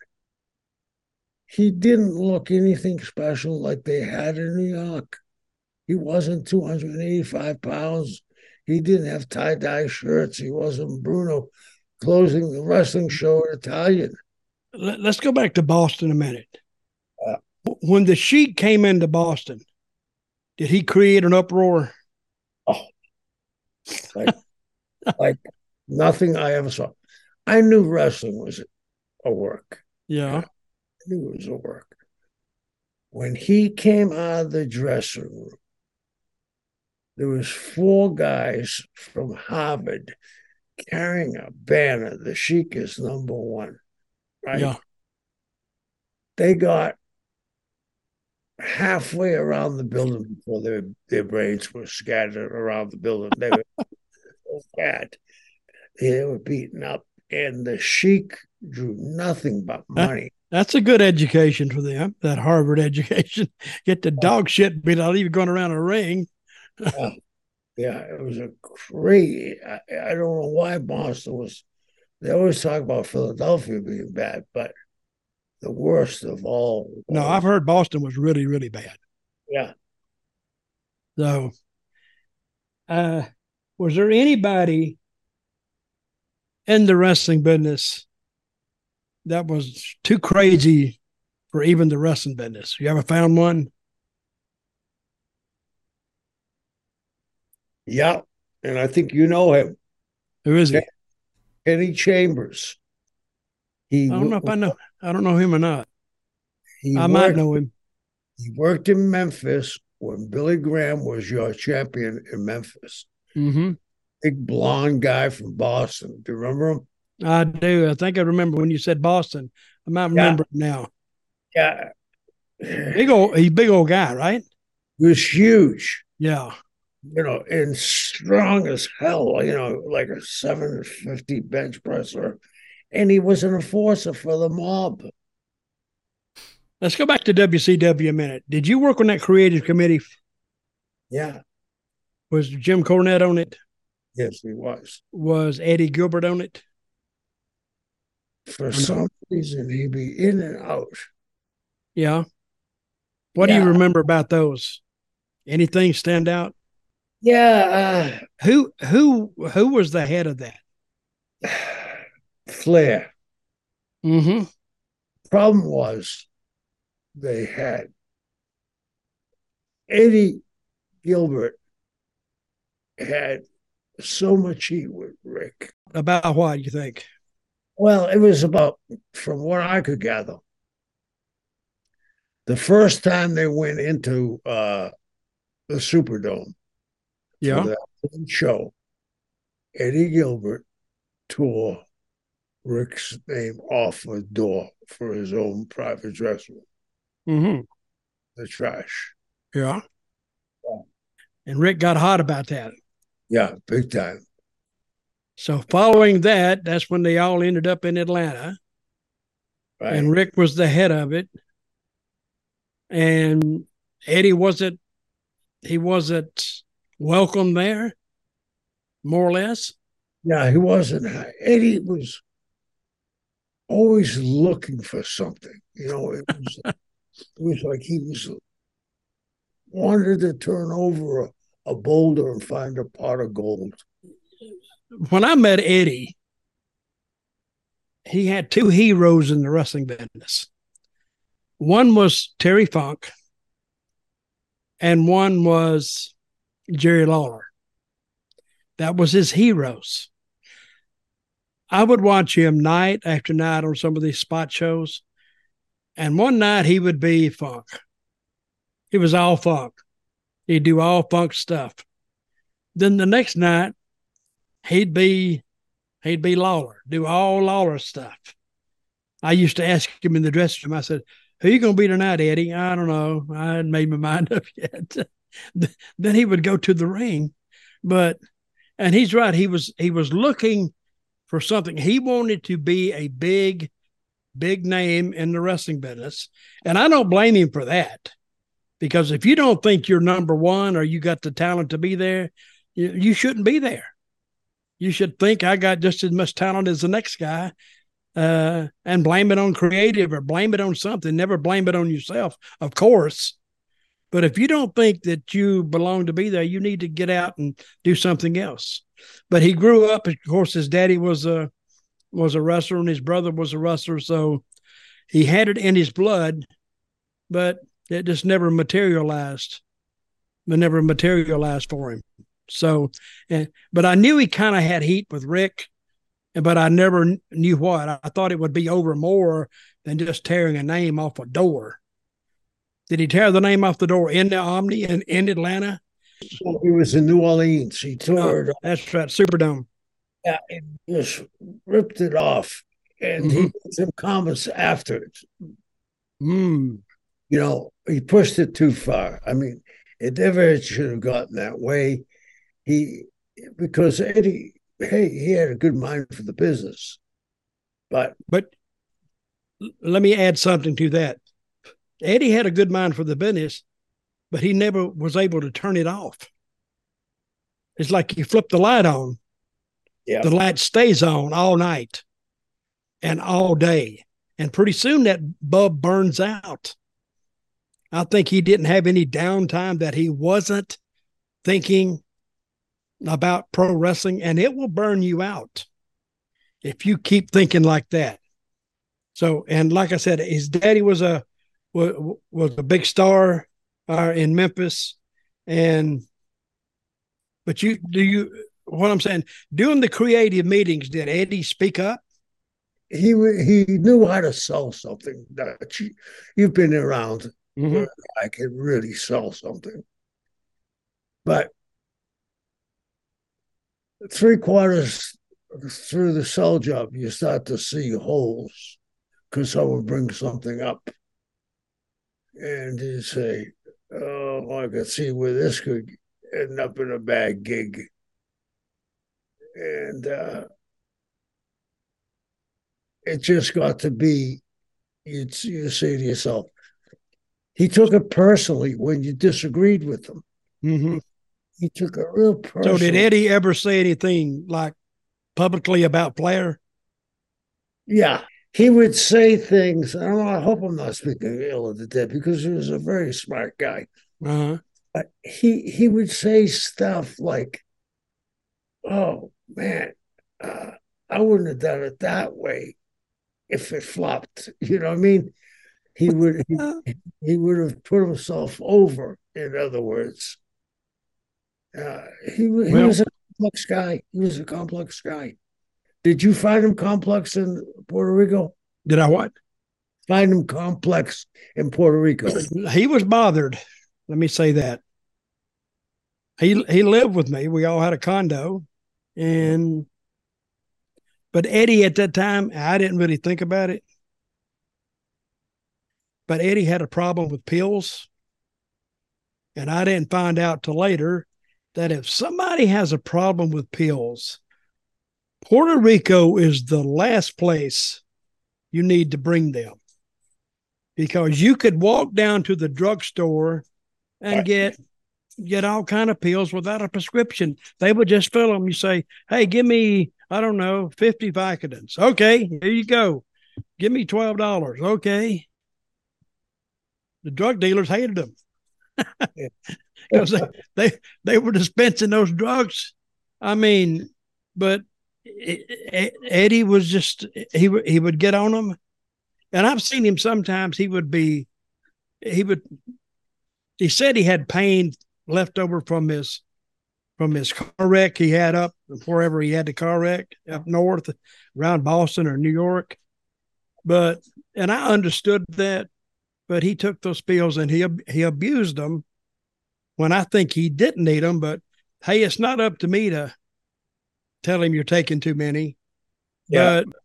he didn't look anything special like they had in New York. He wasn't two hundred eighty-five pounds. He didn't have tie-dye shirts. He wasn't Bruno closing the wrestling show in Italian. Let, us go back to Boston a minute. Uh, when the Sheik came into Boston, did he create an uproar? Oh, like, like nothing I ever saw. I knew wrestling was a work. Yeah. I knew it was a work. When he came out of the dressing room, there was four guys from Harvard carrying a banner. The Sheik is number one, right? Yeah. They got halfway around the building before their, their brains were scattered around the building. They were so bad. They were beaten up, and the Sheik drew nothing but money. That's a good education for them, that Harvard education. Get the dog shit beat out even going around a ring. uh, yeah, it was a great. I, I don't know why Boston was. They always talk about Philadelphia being bad, but the worst of all. No, I've heard Boston was really, really bad. Yeah. So, uh, was there anybody in the wrestling business that was too crazy for even the wrestling business? You ever found one? Yeah, and I think you know him. Who is he? Kenny Chambers. He I don't know if I know. I don't know him or not. He I worked, might know him. He worked in Memphis when Billy Graham was your champion in Memphis. Mm-hmm. Big blonde guy from Boston. Do you remember him? I do. I think I remember when you said Boston. I might remember yeah. him now. Yeah. Big old, he's a big old guy, right? He was huge. Yeah. You know, and strong as hell, you know, like a seven fifty bench presser. And he was an enforcer for the mob. Let's go back to W C W a minute. Did you work on that creative committee? Yeah. Was Jim Cornette on it? Yes, he was. Was Eddie Gilbert on it? For some reason, he'd be in and out. Yeah. What yeah. do you remember about those? Anything stand out? Yeah. Uh, who who who was the head of that? Flair. Mm-hmm. Problem was they had Eddie Gilbert had so much heat with Rick. About what you think? Well, it was about, from what I could gather, the first time they went into uh, the Superdome Yeah. for that show, Eddie Gilbert tore Rick's name off a door for his own private dress room. Mm-hmm. The trash. Yeah. yeah. And Rick got hot about that. Yeah, big time. So following that, that's when they all ended up in Atlanta. Right. And Rick was the head of it. And Eddie wasn't, he wasn't welcome there, more or less. Yeah, he wasn't. Eddie was always looking for something. You know, it was, it was like he was wanted to turn over a, a boulder and find a pot of gold. When I met Eddie, he had two heroes in the wrestling business. One was Terry Funk, and one was Jerry Lawler. That was his heroes. I would watch him night after night on some of these spot shows, and one night he would be Funk. He was all Funk. He'd do all Funk stuff. Then the next night, he'd be he'd be Lawler, do all Lawler stuff. I used to ask him in the dressing room, I said, who are you going to be tonight, Eddie? I don't know. I hadn't made my mind up yet. Then he would go to the ring. But, and he's right, he was he was looking for something. He wanted to be a big, big name in the wrestling business. And I don't blame him for that. Because if you don't think you're number one or you got the talent to be there, you, you shouldn't be there. You should think I got just as much talent as the next guy, uh, and blame it on creative or blame it on something. Never blame it on yourself, of course. But if you don't think that you belong to be there, you need to get out and do something else. But he grew up, of course, his daddy was a, was a wrestler and his brother was a wrestler. So he had it in his blood, but it just never materialized. It never materialized for him. So, and, but I knew he kind of had heat with Rick, but I never knew what. I thought it would be over more than just tearing a name off a door. Did he tear the name off the door in the Omni in, in Atlanta? So he was in New Orleans. He tore it. Oh, that's right, Superdome. Yeah, he just ripped it off, and mm-hmm. he did some comments after it. Mm. You know, he pushed it too far. I mean, it never should have gotten that way. He, because Eddie, hey, he had a good mind for the business, but but let me add something to that. Eddie had a good mind for the business, but he never was able to turn it off. It's like you flip the light on, yeah, the light stays on all night and all day, and pretty soon that bulb burns out. I think he didn't have any downtime that he wasn't thinking about pro wrestling, and it will burn you out if you keep thinking like that. So, and like I said, his daddy was a was, was a big star uh, in Memphis, and but you do you what I'm saying during the creative meetings, did Eddie speak up? He he knew how to sell something. That you, you've been around. Mm-hmm. Where I can really sell something, but three quarters through the sell job, you start to see holes because someone brings something up, and you say, "Oh, I can see where this could end up in a bad gig," and uh, it just got to be. You you say to yourself. He took it personally when you disagreed with him. Mm-hmm. He took it real personally. So did Eddie ever say anything like publicly about Flair? Yeah. He would say things. I don't know, I hope I'm not speaking ill of the dead because he was a very smart guy. Uh-huh. But he, he would say stuff like, oh, man, uh, I wouldn't have done it that way if it flopped. You know what I mean? He would he, he would have put himself over, in other words. Uh, he, he Well, was a complex guy. He was a complex guy. Did you find him complex in Puerto Rico? did I what? Find him complex in Puerto Rico? He was bothered. Let me say that. He he lived with me. We all had a condo, and but Eddie at that time, I didn't really think about it. But Eddie had a problem with pills, and I didn't find out till later that if somebody has a problem with pills, Puerto Rico is the last place you need to bring them, because you could walk down to the drugstore and Right. get get all kind of pills without a prescription. They would just fill them. You say, hey, give me, I don't know, fifty Vicodins. Okay, here you go. Give me twelve dollars. Okay. The drug dealers hated them because they, they, they were dispensing those drugs. I mean, but Eddie was just, he, he would get on them. And I've seen him sometimes, he would be, he would, he said he had pain left over from his from his car wreck he had up wherever he had the car wreck up north around Boston or New York. But and I understood that, but he took those pills and he he abused them when I think he didn't need them. But hey, it's not up to me to tell him you're taking too many. Yeah. But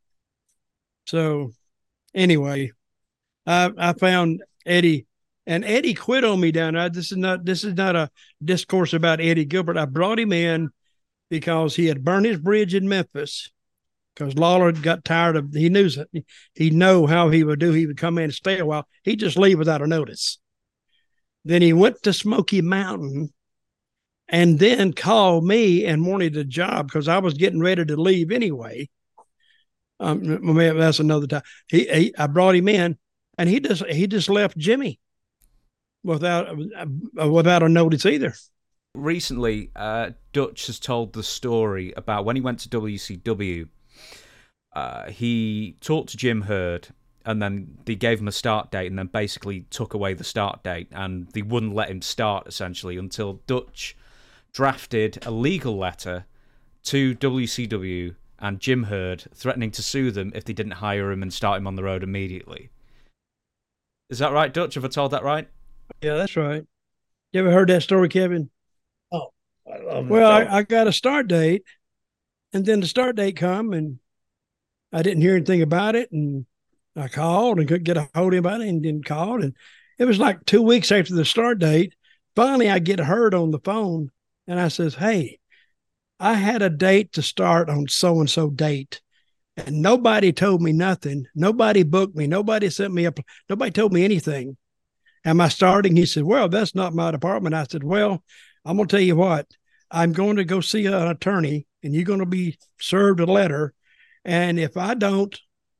so anyway, I I found Eddie. And Eddie quit on me down there. This is not this is not a discourse about Eddie Gilbert. I brought him in because he had burned his bridge in Memphis, because Lawler got tired of, he knew he know how he would do. He would come in and stay a while. He'd just leave without a notice. Then he went to Smoky Mountain and then called me and wanted a job because I was getting ready to leave anyway. Um, that's another time. He, he I brought him in and he just he just left Jimmy without uh, without a notice either. Recently, uh, Dutch has told the story about when he went to W C W. Uh, he talked to Jim Herd, and then they gave him a start date, and then basically took away the start date, and they wouldn't let him start essentially until Dutch drafted a legal letter to W C W and Jim Herd threatening to sue them if they didn't hire him and start him on the road immediately. Is that right, Dutch? Have I told that right? Yeah, that's right. You ever heard that story, Kevin? Oh, I love it. Well, I, I got a start date, and then the start date come, and I didn't hear anything about it, and I called and couldn't get a hold of anybody, and then called, and it was like two weeks after the start date. Finally, I get Herd on the phone, and I says, "Hey, I had a date to start on so and so date, and nobody told me nothing. Nobody booked me. Nobody sent me up. Nobody told me anything. Am I starting?" He said, "Well, that's not my department." I said, "Well, I'm going to tell you what. I'm going to go see an attorney, and you're going to be served a letter. And if I don't,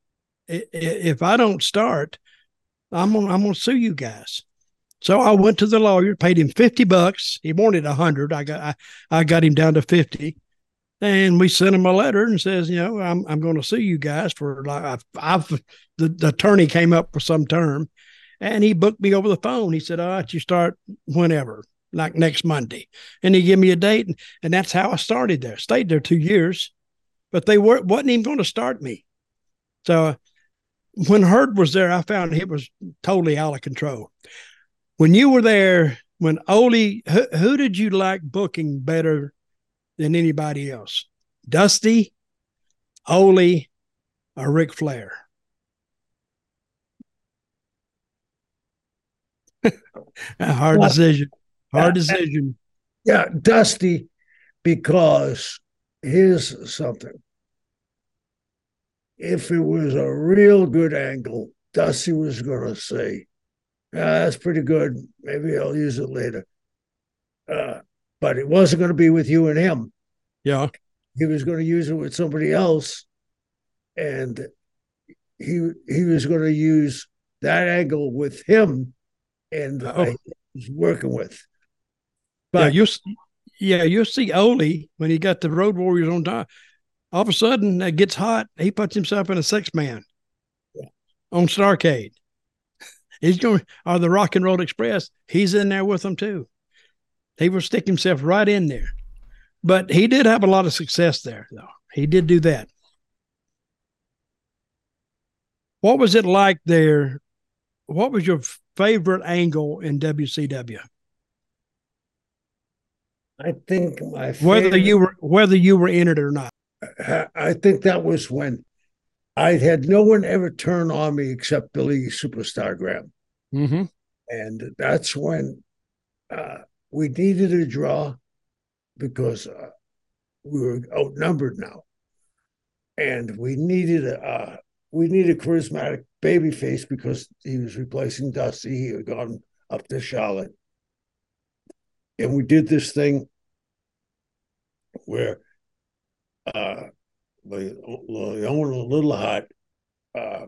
if I don't start, I'm going, I'm going to sue you guys." So I went to the lawyer, paid him fifty bucks. He wanted a hundred. I got, I, I got him down to fifty, and we sent him a letter and says, you know, I'm, I'm going to sue you guys for like, I've, I've the, the attorney came up for some term. And he booked me over the phone. He said, all right, you start whenever, like next Monday. And he gave me a date. And, and that's how I started there. Stayed there two years. But they weren't, wasn't even going to start me. So when Herd was there, I found it was totally out of control. When you were there, when Ole, who, who did you like booking better than anybody else? Dusty, Ole, or Ric Flair? A hard decision. Hard decision. Yeah, Dusty, because here's something. If it was a real good angle, Dusty was going to say, ah, that's pretty good. Maybe I'll use it later. Uh, but it wasn't going to be with you and him. Yeah. He was going to use it with somebody else. And he he was going to use that angle with him and the Oh. guy he was working with. But But yeah, you yeah, you'll see Ole when he got the Road Warriors on time. All of a sudden, it gets hot. He puts himself in a six man Yeah. on Starrcade. He's going, or the Rock and Roll Express. He's in there with them too. He would stick himself right in there. But he did have a lot of success there, though. He did do that. What was it like there? What was your favorite angle in W C W? I think my Whether favorite, you were whether you were in it or not. I think that was when I had no one ever turn on me except Billy Superstar Graham. Mm-hmm. And that's when uh, we needed a draw because uh, we were outnumbered now. And we needed a, uh, we needed a charismatic babyface because he was replacing Dusty. He had gone up to Charlotte. And we did this thing where uh, the, the owner of Little Hot uh,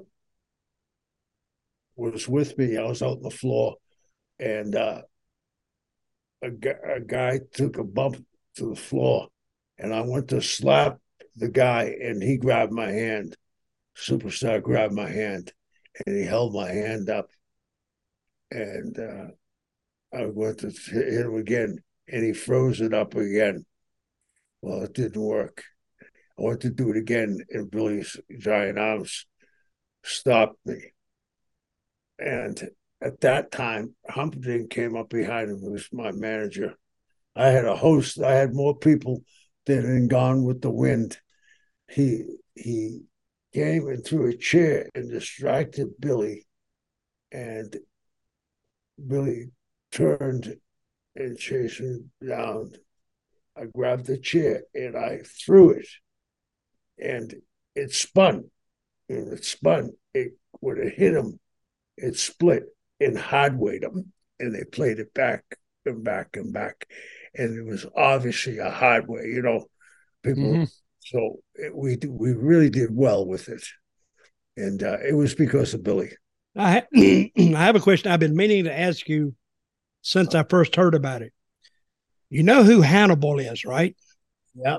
was with me. I was out on the floor, and uh, a, a guy took a bump to the floor, and I went to slap the guy, and he grabbed my hand. Superstar grabbed my hand, and he held my hand up, and uh, I went to hit him again, and he froze it up again. Well, it didn't work. I went to do it again, and Billy's giant arms stopped me. And at that time, Humperdinck came up behind him, who was my manager. I had a host. I had more people than in Gone with the Wind. He he came and threw a chair and distracted Billy, and Billy turned and chased me down. I grabbed the chair and I threw it, and it spun. And it spun. It when it hit him, it split and hardweight him, and they played it back and back and back, and it was obviously a hardway. You know, people. Mm-hmm. So it, we we really did well with it, and uh, it was because of Billy. I ha- I have a question I've been meaning to ask you since I first heard about it. You know who Hannibal is, right? Yep.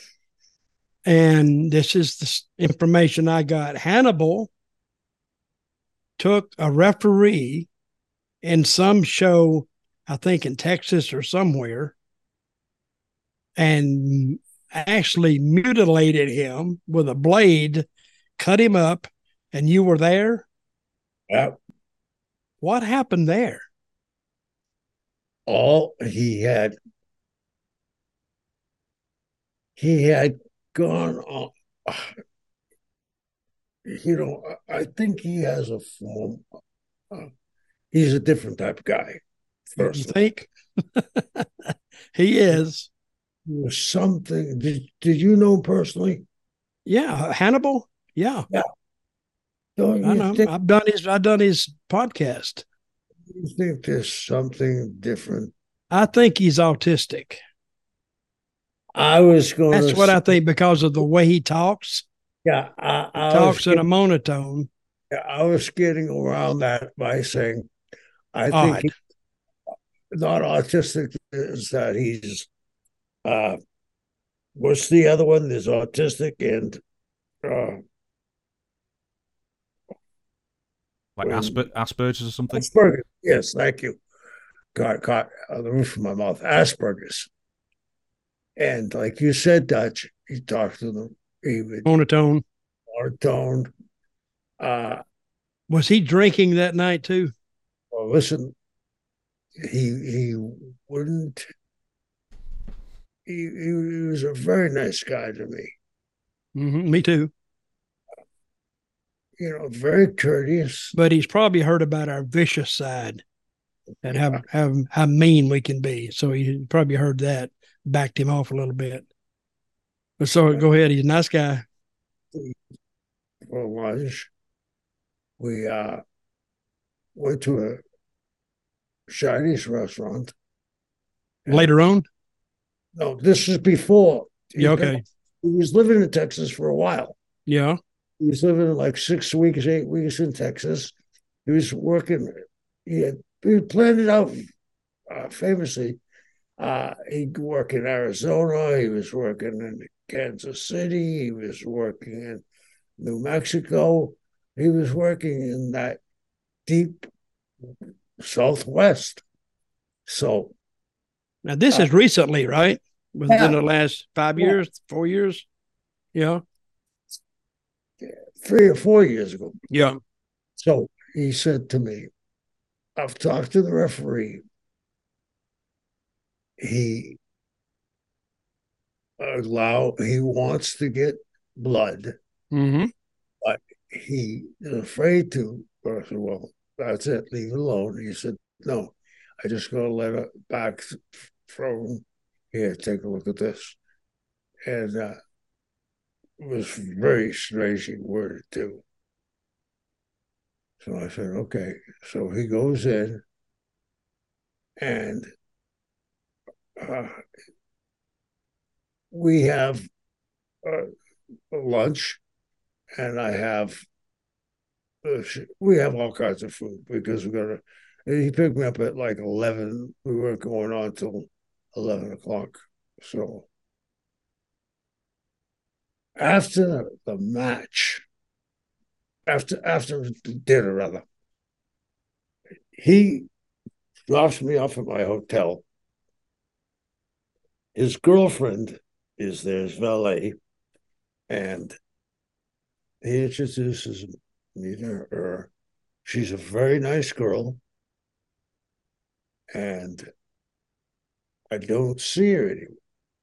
And this is the information I got. Hannibal took a referee in some show, I think in Texas or somewhere, and actually mutilated him with a blade, cut him up, and you were there? Yep. What happened there? All he had, he had gone on. You know, I think he has a form. Uh, he's a different type of guy. First. You think? He is. Was something. Did Did you know him personally? Yeah, Hannibal. Yeah, yeah. Don't I know. Think, I've done his. I've done his podcast. You think there's something different? I think he's autistic. I was going. That's what say, I think because of the way he talks. Yeah, I, I he talks getting, in a monotone. Yeah, I was getting around that by saying, I think he's not autistic. Is that he's. Uh, what's the other one? There's autistic and. Uh, like Asper- Asperger's or something? Asperger's, yes, thank you. Got caught on the roof of my mouth. Asperger's. And like you said, Dutch, he talked to them. He would, monotone. Monotone. Uh, Was he drinking that night too? Well, listen, he he wouldn't. He, he was a very nice guy to me. Mm-hmm, me too. You know, very courteous. But he's probably heard about our vicious side and how how, how mean we can be. So he probably heard that, backed him off a little bit. But so go ahead. He's a nice guy. For lunch, we uh, went to a Chinese restaurant. Later on? No, this is before. Yeah, okay. Been, he was living in Texas for a while. Yeah. He was living like six weeks, eight weeks in Texas. He was working. He had he planned it out uh, famously. Uh, he'd work in Arizona. He was working in Kansas City. He was working in New Mexico. He was working in that deep Southwest. So Now, this uh, is recently, right? Within yeah, the last five yeah, years, four years? Yeah. three or four years ago. Yeah. So he said to me, I've talked to the referee. He allow he wants to get blood, Mm-hmm. but he is afraid to. I said, well, that's it. Leave it alone. He said, no, I just got to let it back from here. Take a look at this. And uh, it was very strangely worded, too. So I said, okay. So he goes in and uh, we have uh, lunch, and I have we have all kinds of food because we're gonna. He picked me up at like eleven. We weren't going on till eleven o'clock. So after the match, after after dinner rather, he drops me off at my hotel. His girlfriend is there, his valet, and he introduces me to her. She's a very nice girl, and I don't see her anymore.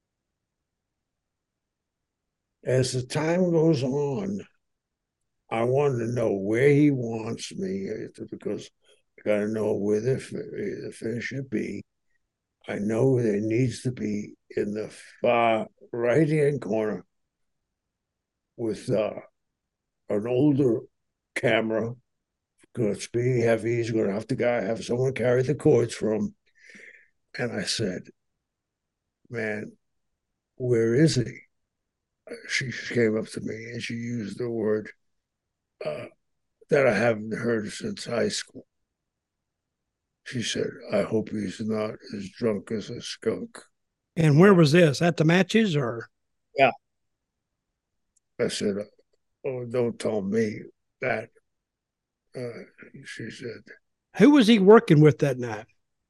As the time goes on, I want to know where he wants me because I got to know where the, the finish should be. I know there needs to be in the far right-hand corner with uh, an older camera. Because it's being heavy, he's going to have to guy have someone carry the cords for him. And I said, man, where is he? She came up to me and she used the word uh, that I haven't heard since high school. She said, I hope he's not as drunk as a skunk. And where was this? At the matches or? Yeah. I said, oh, don't tell me that. Uh, she said, who was he working with that night?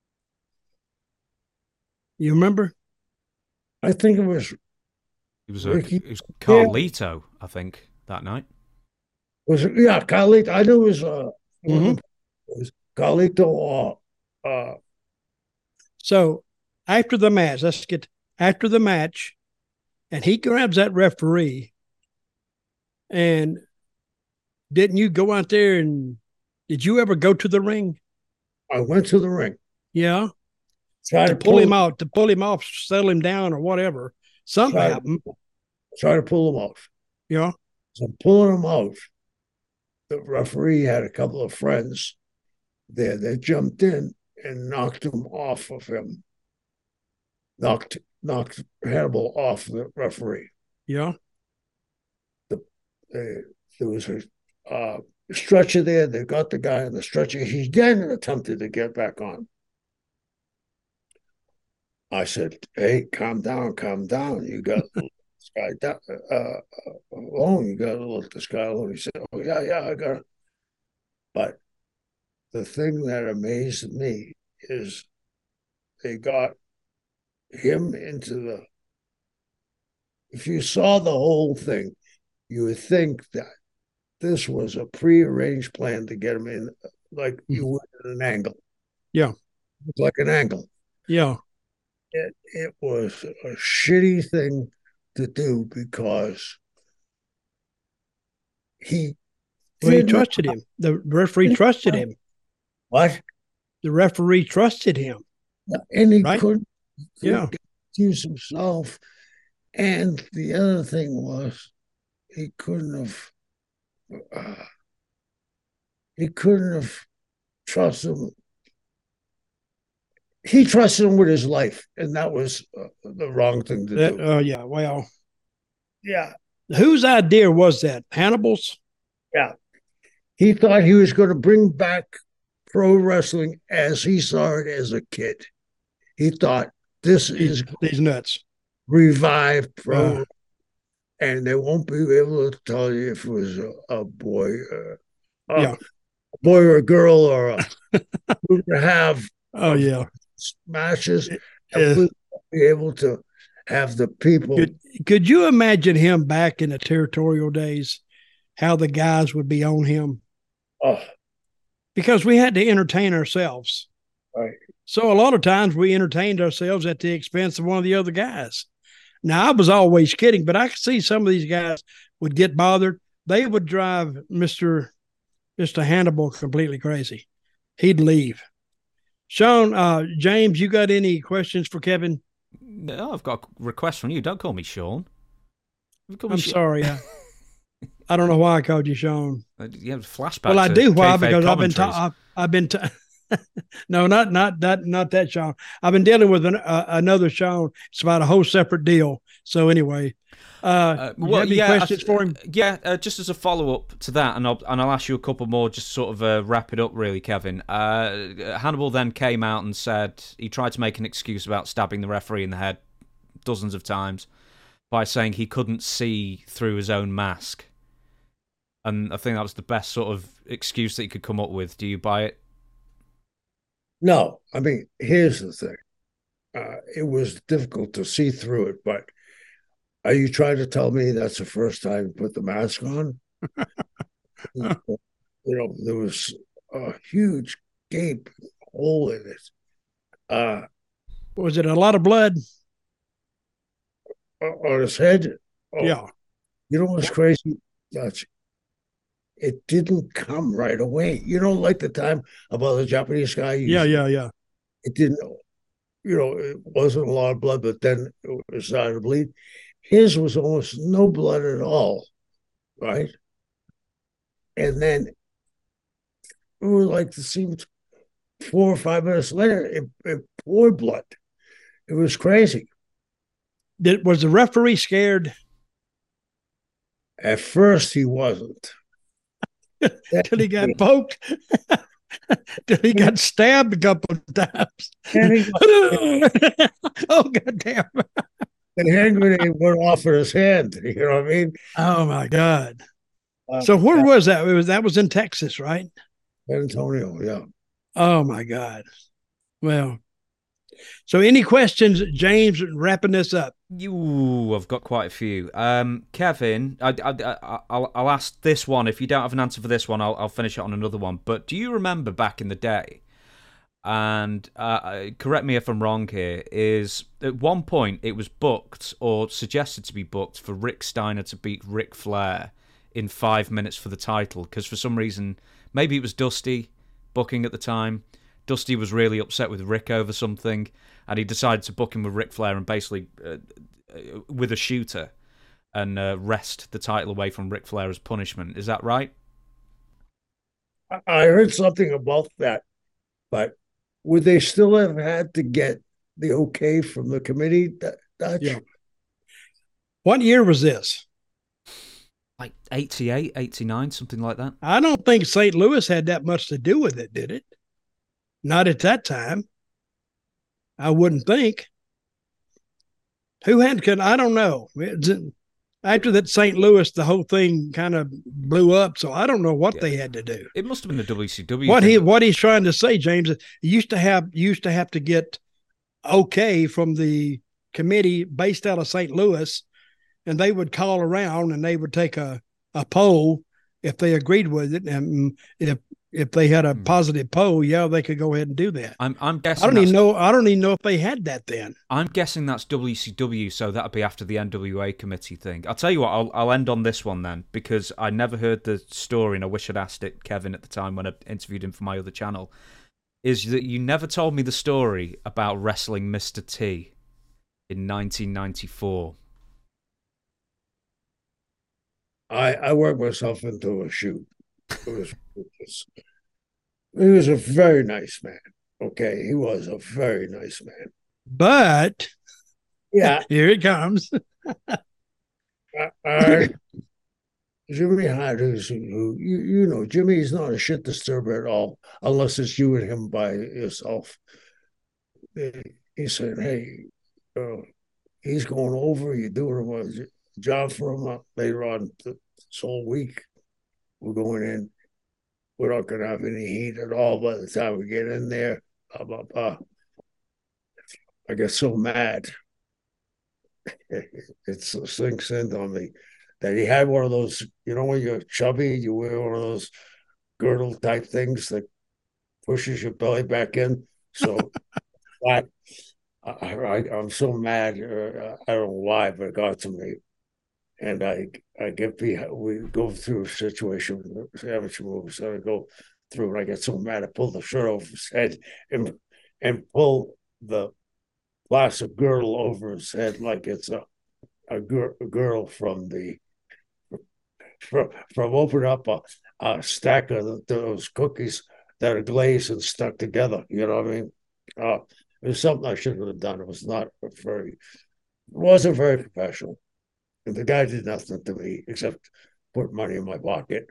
You remember? I think it was. It was, a, it was Carlito, yeah. I think, that night. Was it? Yeah, Carlito. I knew it was, uh, mm-hmm. it was Carlito or. Uh, so after the match, let's get after the match, and he grabs that referee. And didn't you go out there and did you ever go to the ring? I went to the ring. Yeah. Try to, to pull, pull him out, to pull him off, settle him down or whatever. Something try happened. To, try to pull him off. Yeah. So pulling him off, the referee had a couple of friends there that jumped in and knocked him off of him. Knocked knocked Hannibal off the referee. Yeah. The, the there was a uh, stretcher there. They got the guy on the stretcher. He then attempted to get back on. I said, hey, calm down, calm down. You got this guy down, uh, alone. You got to let this guy alone. He said, oh, yeah, yeah, I got it. But the thing that amazed me is they got him into the, if you saw the whole thing, you would think that this was a prearranged plan to get him in, like you would at an angle. Yeah. It's like an angle. Yeah. It, it was a shitty thing to do because he well, he trusted him. The referee trusted him. What? The referee trusted him. And he right? couldn't, couldn't yeah. use himself. And the other thing was he couldn't have uh, he couldn't have trusted him. He trusted him with his life, and that was uh, the wrong thing to that, do. Oh, uh, yeah. Well, yeah. Whose idea was that? Hannibal's? Yeah. He thought he was going to bring back pro wrestling as he saw it as a kid. He thought this he's, is he's nuts. Revive pro, uh, and they won't be able to tell you if it was a, a boy, uh, yeah, a boy or a girl, or a, who to have. Oh yeah. Matches, if we be able to have the people. Could, could you imagine him back in the territorial days, how the guys would be on him? Oh, because we had to entertain ourselves. right. So a lot of times we entertained ourselves at the expense of one of the other guys. Now, I was always kidding, but I could see some of these guys would get bothered. They would drive Mister Mister Hannibal completely crazy. He'd leave. Sean, uh, James, you got any questions for Kevin? No, I've got a request from you. Don't call me Sean. Call me I'm Sean. sorry. I, I don't know why I called you Sean. You have flashbacks. Well, I do why because I've been ta- I've, I've been ta- no, not not that not that Sean. I've been dealing with an, uh, another Sean. It's about a whole separate deal. So anyway, uh, uh well, you have any yeah, questions th- for him? Yeah, uh, just as a follow up to that, and I'll and I'll ask you a couple more, just to sort of uh, wrap it up, really, Kevin. Uh, Hannibal then came out and said he tried to make an excuse about stabbing the referee in the head dozens of times by saying he couldn't see through his own mask. And I think that was the best sort of excuse that he could come up with. Do you buy it? No. I mean, here's the thing. Uh, it was difficult to see through it, but are you trying to tell me that's the first time you put the mask on? You know, there was a huge gape hole in it. Uh, was it a lot of blood? On his head? Oh, yeah. You know what's crazy? Dutch? It didn't come right away. You know, like the time about the Japanese guy? Yeah, yeah, yeah. It didn't, you know, it wasn't a lot of blood, but then it started to bleed. His was almost no blood at all, right? And then it was like it seemed four or five minutes later, it, it poured blood. It was crazy. Did, was the referee scared? At first, he wasn't. Till he got poked. Till he got stabbed a couple of times. Oh, goddamn. The hand grenade went off in his hand. You know what I mean? Oh, my God. Uh, so where that, was that? It was That was in Texas, right? San Antonio, yeah. Oh, my God. Well, so any questions, James, wrapping this up? You, I've got quite a few. Um, Kevin, I, I, I, I'll, I'll ask this one. If you don't have an answer for this one, I'll, I'll finish it on another one. But do you remember back in the day, and uh, correct me if I'm wrong here, is at one point it was booked or suggested to be booked for Rick Steiner to beat Ric Flair in five minutes for the title, because for some reason, maybe it was Dusty booking at the time. Dusty was really upset with Rick over something, and he decided to book him with Ric Flair and basically uh, uh, with a shooter and uh, wrest the title away from Ric Flair as punishment. Is that right? I heard something about that, but would they still have had to get the okay from the committee? Dutch? Yeah. What year was this? Like eighty-eight, eighty-nine, something like that. I don't think Saint Louis had that much to do with it, did it? Not at that time. I wouldn't think. Who had, could, I don't know. After that Saint Louis, the whole thing kind of blew up, so I don't know what yeah. they had to do. It must have been the W C W. What he what he's trying to say, James, used to have used to have to get okay from the committee based out of Saint Louis, and they would call around and they would take a, a poll if they agreed with it, and if if they had a positive poll, yeah, they could go ahead and do that. I'm I'm guessing. I don't even know. I don't even know if they had that then. I'm guessing that's W C W, so that'll be after the N W A committee thing. I'll tell you what. I'll I'll end on this one then, because I never heard the story, and I wish I'd asked it Kevin at the time when I interviewed him for my other channel. Is that you never told me the story about wrestling Mister T in nineteen ninety-four? I I worked myself into a shoot. It was, it was, he was a very nice man. Okay, he was a very nice man. But yeah, here it comes. uh, uh, Jimmy Hart, who's who you you know, Jimmy is not a shit disturber at all, unless it's you and him by yourself. He said, "Hey, uh, he's going over. You're doing a job for him later on this whole week. We're going in. We're not going to have any heat at all by the time we get in there. Blah, blah, blah." I get so mad. It sinks in on me that he had one of those, you know, when you're chubby, you wear one of those girdle type things that pushes your belly back in. So I, I, I'm so mad. Uh, I don't know why, but it got to me. And I, I get behind, we go through a situation with amateur moves. So I go through and I get so mad. I pull the shirt over his head and and pull the plastic girdle over his head like it's a a, gir- a girl from the from, from open up a, a stack of those cookies that are glazed and stuck together. You know what I mean? Uh, it was something I shouldn't have done. It was not very, it wasn't very professional. And the guy did nothing to me except put money in my pocket.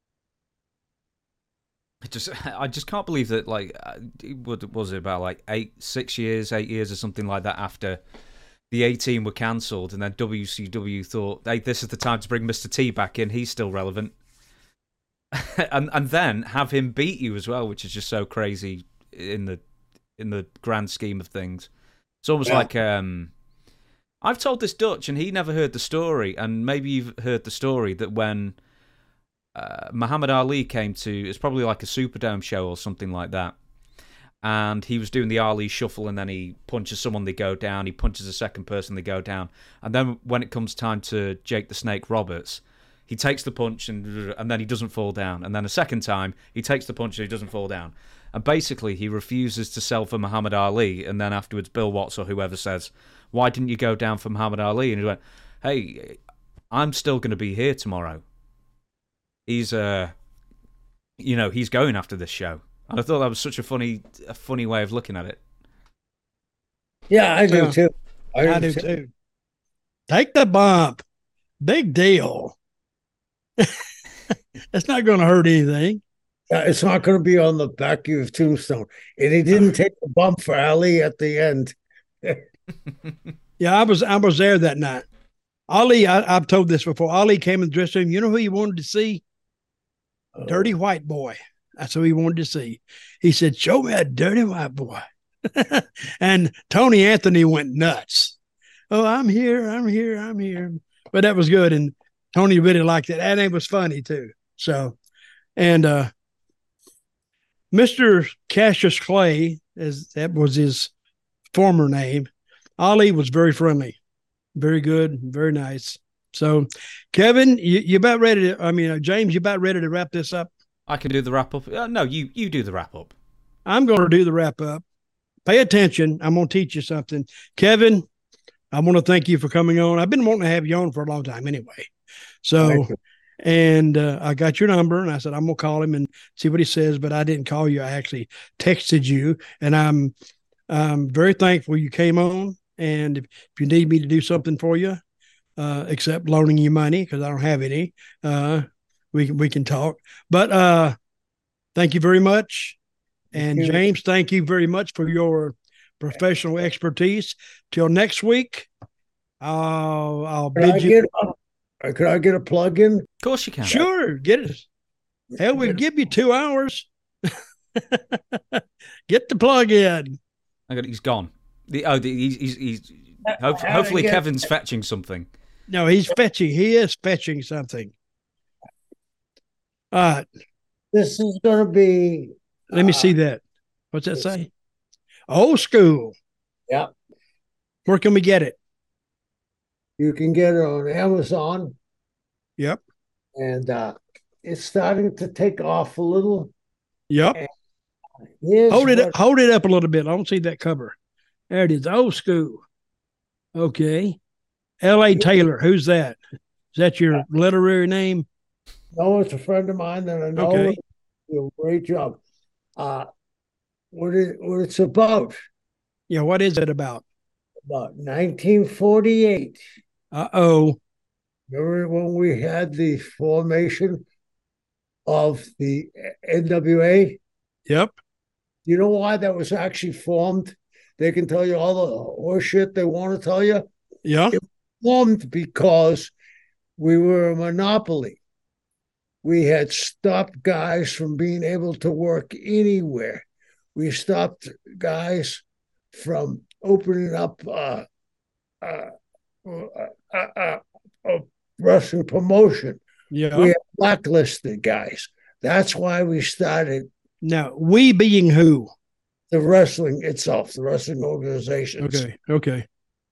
I just, I just can't believe that. Like, what was it about? Like eight, six years, eight years, or something like that after the A-Team were cancelled, and then W C W thought, "Hey, this is the time to bring Mister T back in. He's still relevant." and and then have him beat you as well, which is just so crazy in the in the grand scheme of things. It's almost yeah. like um, I've told this Dutch, and he never heard the story, and maybe you've heard the story that when uh, Muhammad Ali came to, it's probably like a Superdome show or something like that, and he was doing the Ali shuffle, and then he punches someone, they go down, he punches a second person, they go down, and then when it comes time to Jake the Snake Roberts, he takes the punch and and then he doesn't fall down. And then a second time, he takes the punch and he doesn't fall down. And basically, he refuses to sell for Muhammad Ali. And then afterwards, Bill Watts or whoever says, "Why didn't you go down for Muhammad Ali?" And he went, "Hey, I'm still going to be here tomorrow. He's, uh, you know, he's going after this show." And I thought that was such a funny, a funny way of looking at it. Yeah, I do yeah. too. I, I do too. too. Take the bump. Big deal. It's not going to hurt anything. Uh, it's not going to be on the back of your tombstone. And he didn't take the bump for Ali at the end. Yeah, I was I was there that night. Ali, I, I've told this before. Ali came in the dressing room. You know who he wanted to see? Oh. Dirty white boy. That's who he wanted to see. He said, "Show me a dirty white boy." And Tony Anthony went nuts. "Oh, I'm here. I'm here. I'm here." But that was good. And Tony really liked it, and it was funny too. So, and uh, Mister Cassius Clay, as that was his former name, Ali was very friendly, very good, very nice. So, Kevin, you, you about ready to? I mean, uh, James, you about ready to wrap this up? I can do the wrap up. Uh, no, you you do the wrap up. I'm going to do the wrap up. Pay attention. I'm going to teach you something, Kevin. I want to thank you for coming on. I've been wanting to have you on for a long time, anyway. So, and uh, I got your number, and I said I'm gonna call him and see what he says. But I didn't call you. I actually texted you, and I'm I'm very thankful you came on. And if, if you need me to do something for you, uh, except loaning you money because I don't have any, uh, we can we can talk. But uh, thank you very much, and thank James, thank you very much for your professional expertise. Till next week, I'll I'll Can bid I you. Get, could I get a plug in? Of course you can. Sure, get it. Hell, we give you two hours. Get the plug in. I got. He's gone. The, oh, the, he's he's, he's hopefully, hopefully Kevin's fetching something. No, he's fetching. He is fetching something. All right. This is going to be. Let me uh, see that. What's that say? Old school. Yeah. Where can we get it? You can get it on Amazon. Yep. And uh, it's starting to take off a little. Yep. Hold it up, hold it up a little bit. I don't see that cover. There it is. Old school. Okay. L A Taylor. Who's that? Is that your literary name? No, it's a friend of mine that I know. Okay. Do a great job. Uh, what, it, what it's about. Yeah, what is it about? About nineteen forty-eight. Uh-oh. Remember when we had the formation of the N W A? Yep. You know why that was actually formed? They can tell you all the horse shit they want to tell you. Yeah. It formed because we were a monopoly. We had stopped guys from being able to work anywhere. We stopped guys from opening up uh, uh, uh, uh, uh, wrestling promotion. Yeah. We had blacklisted guys. That's why we started. Now, we being who? The wrestling itself, the wrestling organizations. Okay. Okay.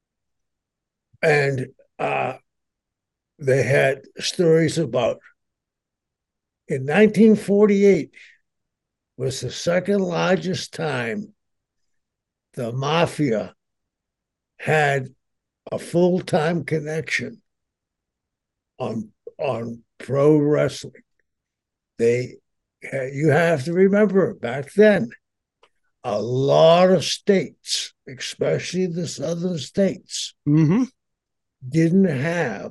And uh, they had stories about in nineteen forty-eight was the second largest time the mafia had a full-time connection on on pro wrestling. They, you have to remember back then, a lot of states, especially the southern states, mm-hmm. didn't have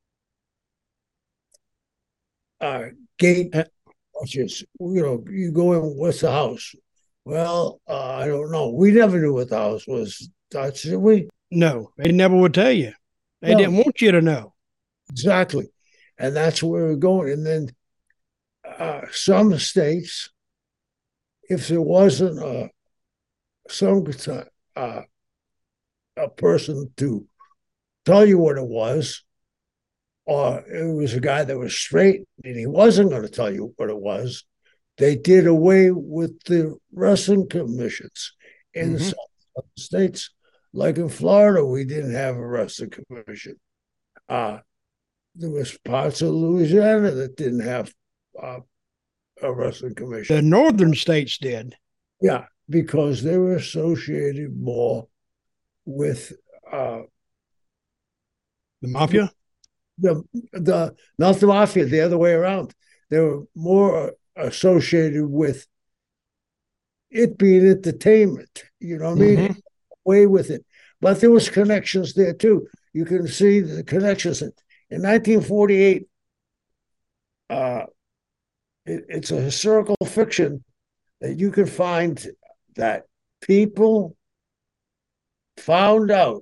a gate. Uh, Which is, you know, you go in, what's the house? Well, uh, I don't know. We never knew what the house was, Dutch, did we? No, they never would tell you. They No. didn't want you to know. Exactly. And that's where we're going. And then uh, some states, if there wasn't a, some uh, a person to tell you what it was, or it was a guy that was straight and he wasn't going to tell you what it was, they did away with the wrestling commissions in mm-hmm. the states. Like in Florida, we didn't have a wrestling commission. Uh, there was parts of Louisiana that didn't have uh, a wrestling commission. The northern states did. Yeah, because they were associated more with uh, the mafia. The the not the mafia, the other way around. They were more associated with it being entertainment. You know what mm-hmm. I mean? Way with it, but there was connections there too. You can see the connections in nineteen forty-eight. Uh, it, it's a historical fiction that you can find that people found out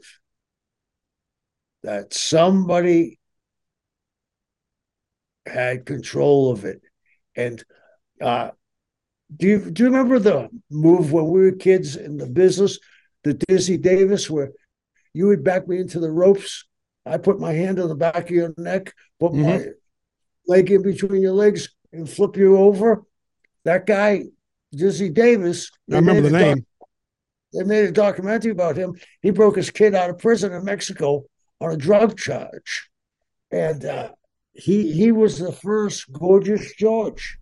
that somebody had control of it. And uh, do you do you remember the move when we were kids in the business, the Dizzy Davis, where you would back me into the ropes? I put my hand on the back of your neck, put mm-hmm. my leg in between your legs, and flip you over. That guy, Dizzy Davis. I remember the name. Doc- they made a documentary about him. He broke his kid out of prison in Mexico on a drug charge, and uh, He he was the first Gorgeous George.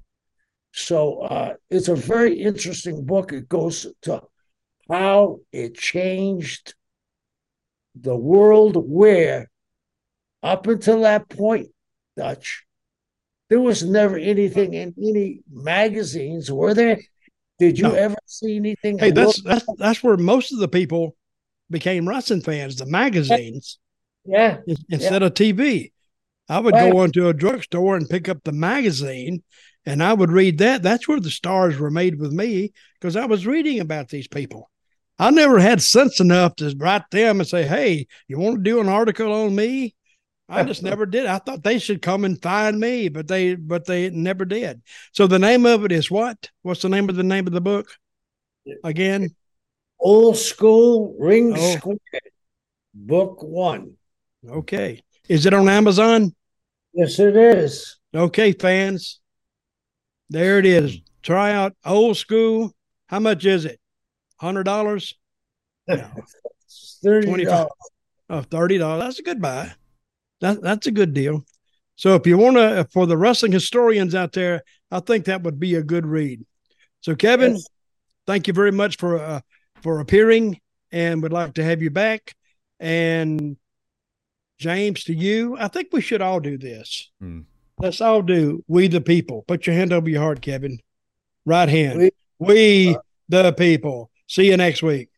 So uh, it's a very interesting book. It goes to how it changed the world where up until that point, Dutch, there was never anything in any magazines, were there? Did you no. ever see anything? Hey, that's, that's that's where most of the people became wrestling fans, the magazines. Yeah. Instead yeah. of T V. I would right. go into a drugstore and pick up the magazine, and I would read that. That's where the stars were made with me, because I was reading about these people. I never had sense enough to write them and say, hey, you want to do an article on me? I just never did. I thought they should come and find me, but they but they never did. So the name of it is what? What's the name of the name of the book again? Old School Ring oh. Square, Book One. Okay. Is it on Amazon? Yes, it is. Okay, fans. There it is. Try out Old School. How much is it? one hundred dollars? No. thirty dollars. Oh, thirty dollars. That's a good buy. That, that's a good deal. So if you want to, for the wrestling historians out there, I think that would be a good read. So, Kevin, yes. thank you very much for uh, for appearing, and would like to have you back. And James, to you, I think we should all do this. Hmm. Let's all do We the People. Put your hand over your heart, Kevin. Right hand. We, we uh, the people. See you next week.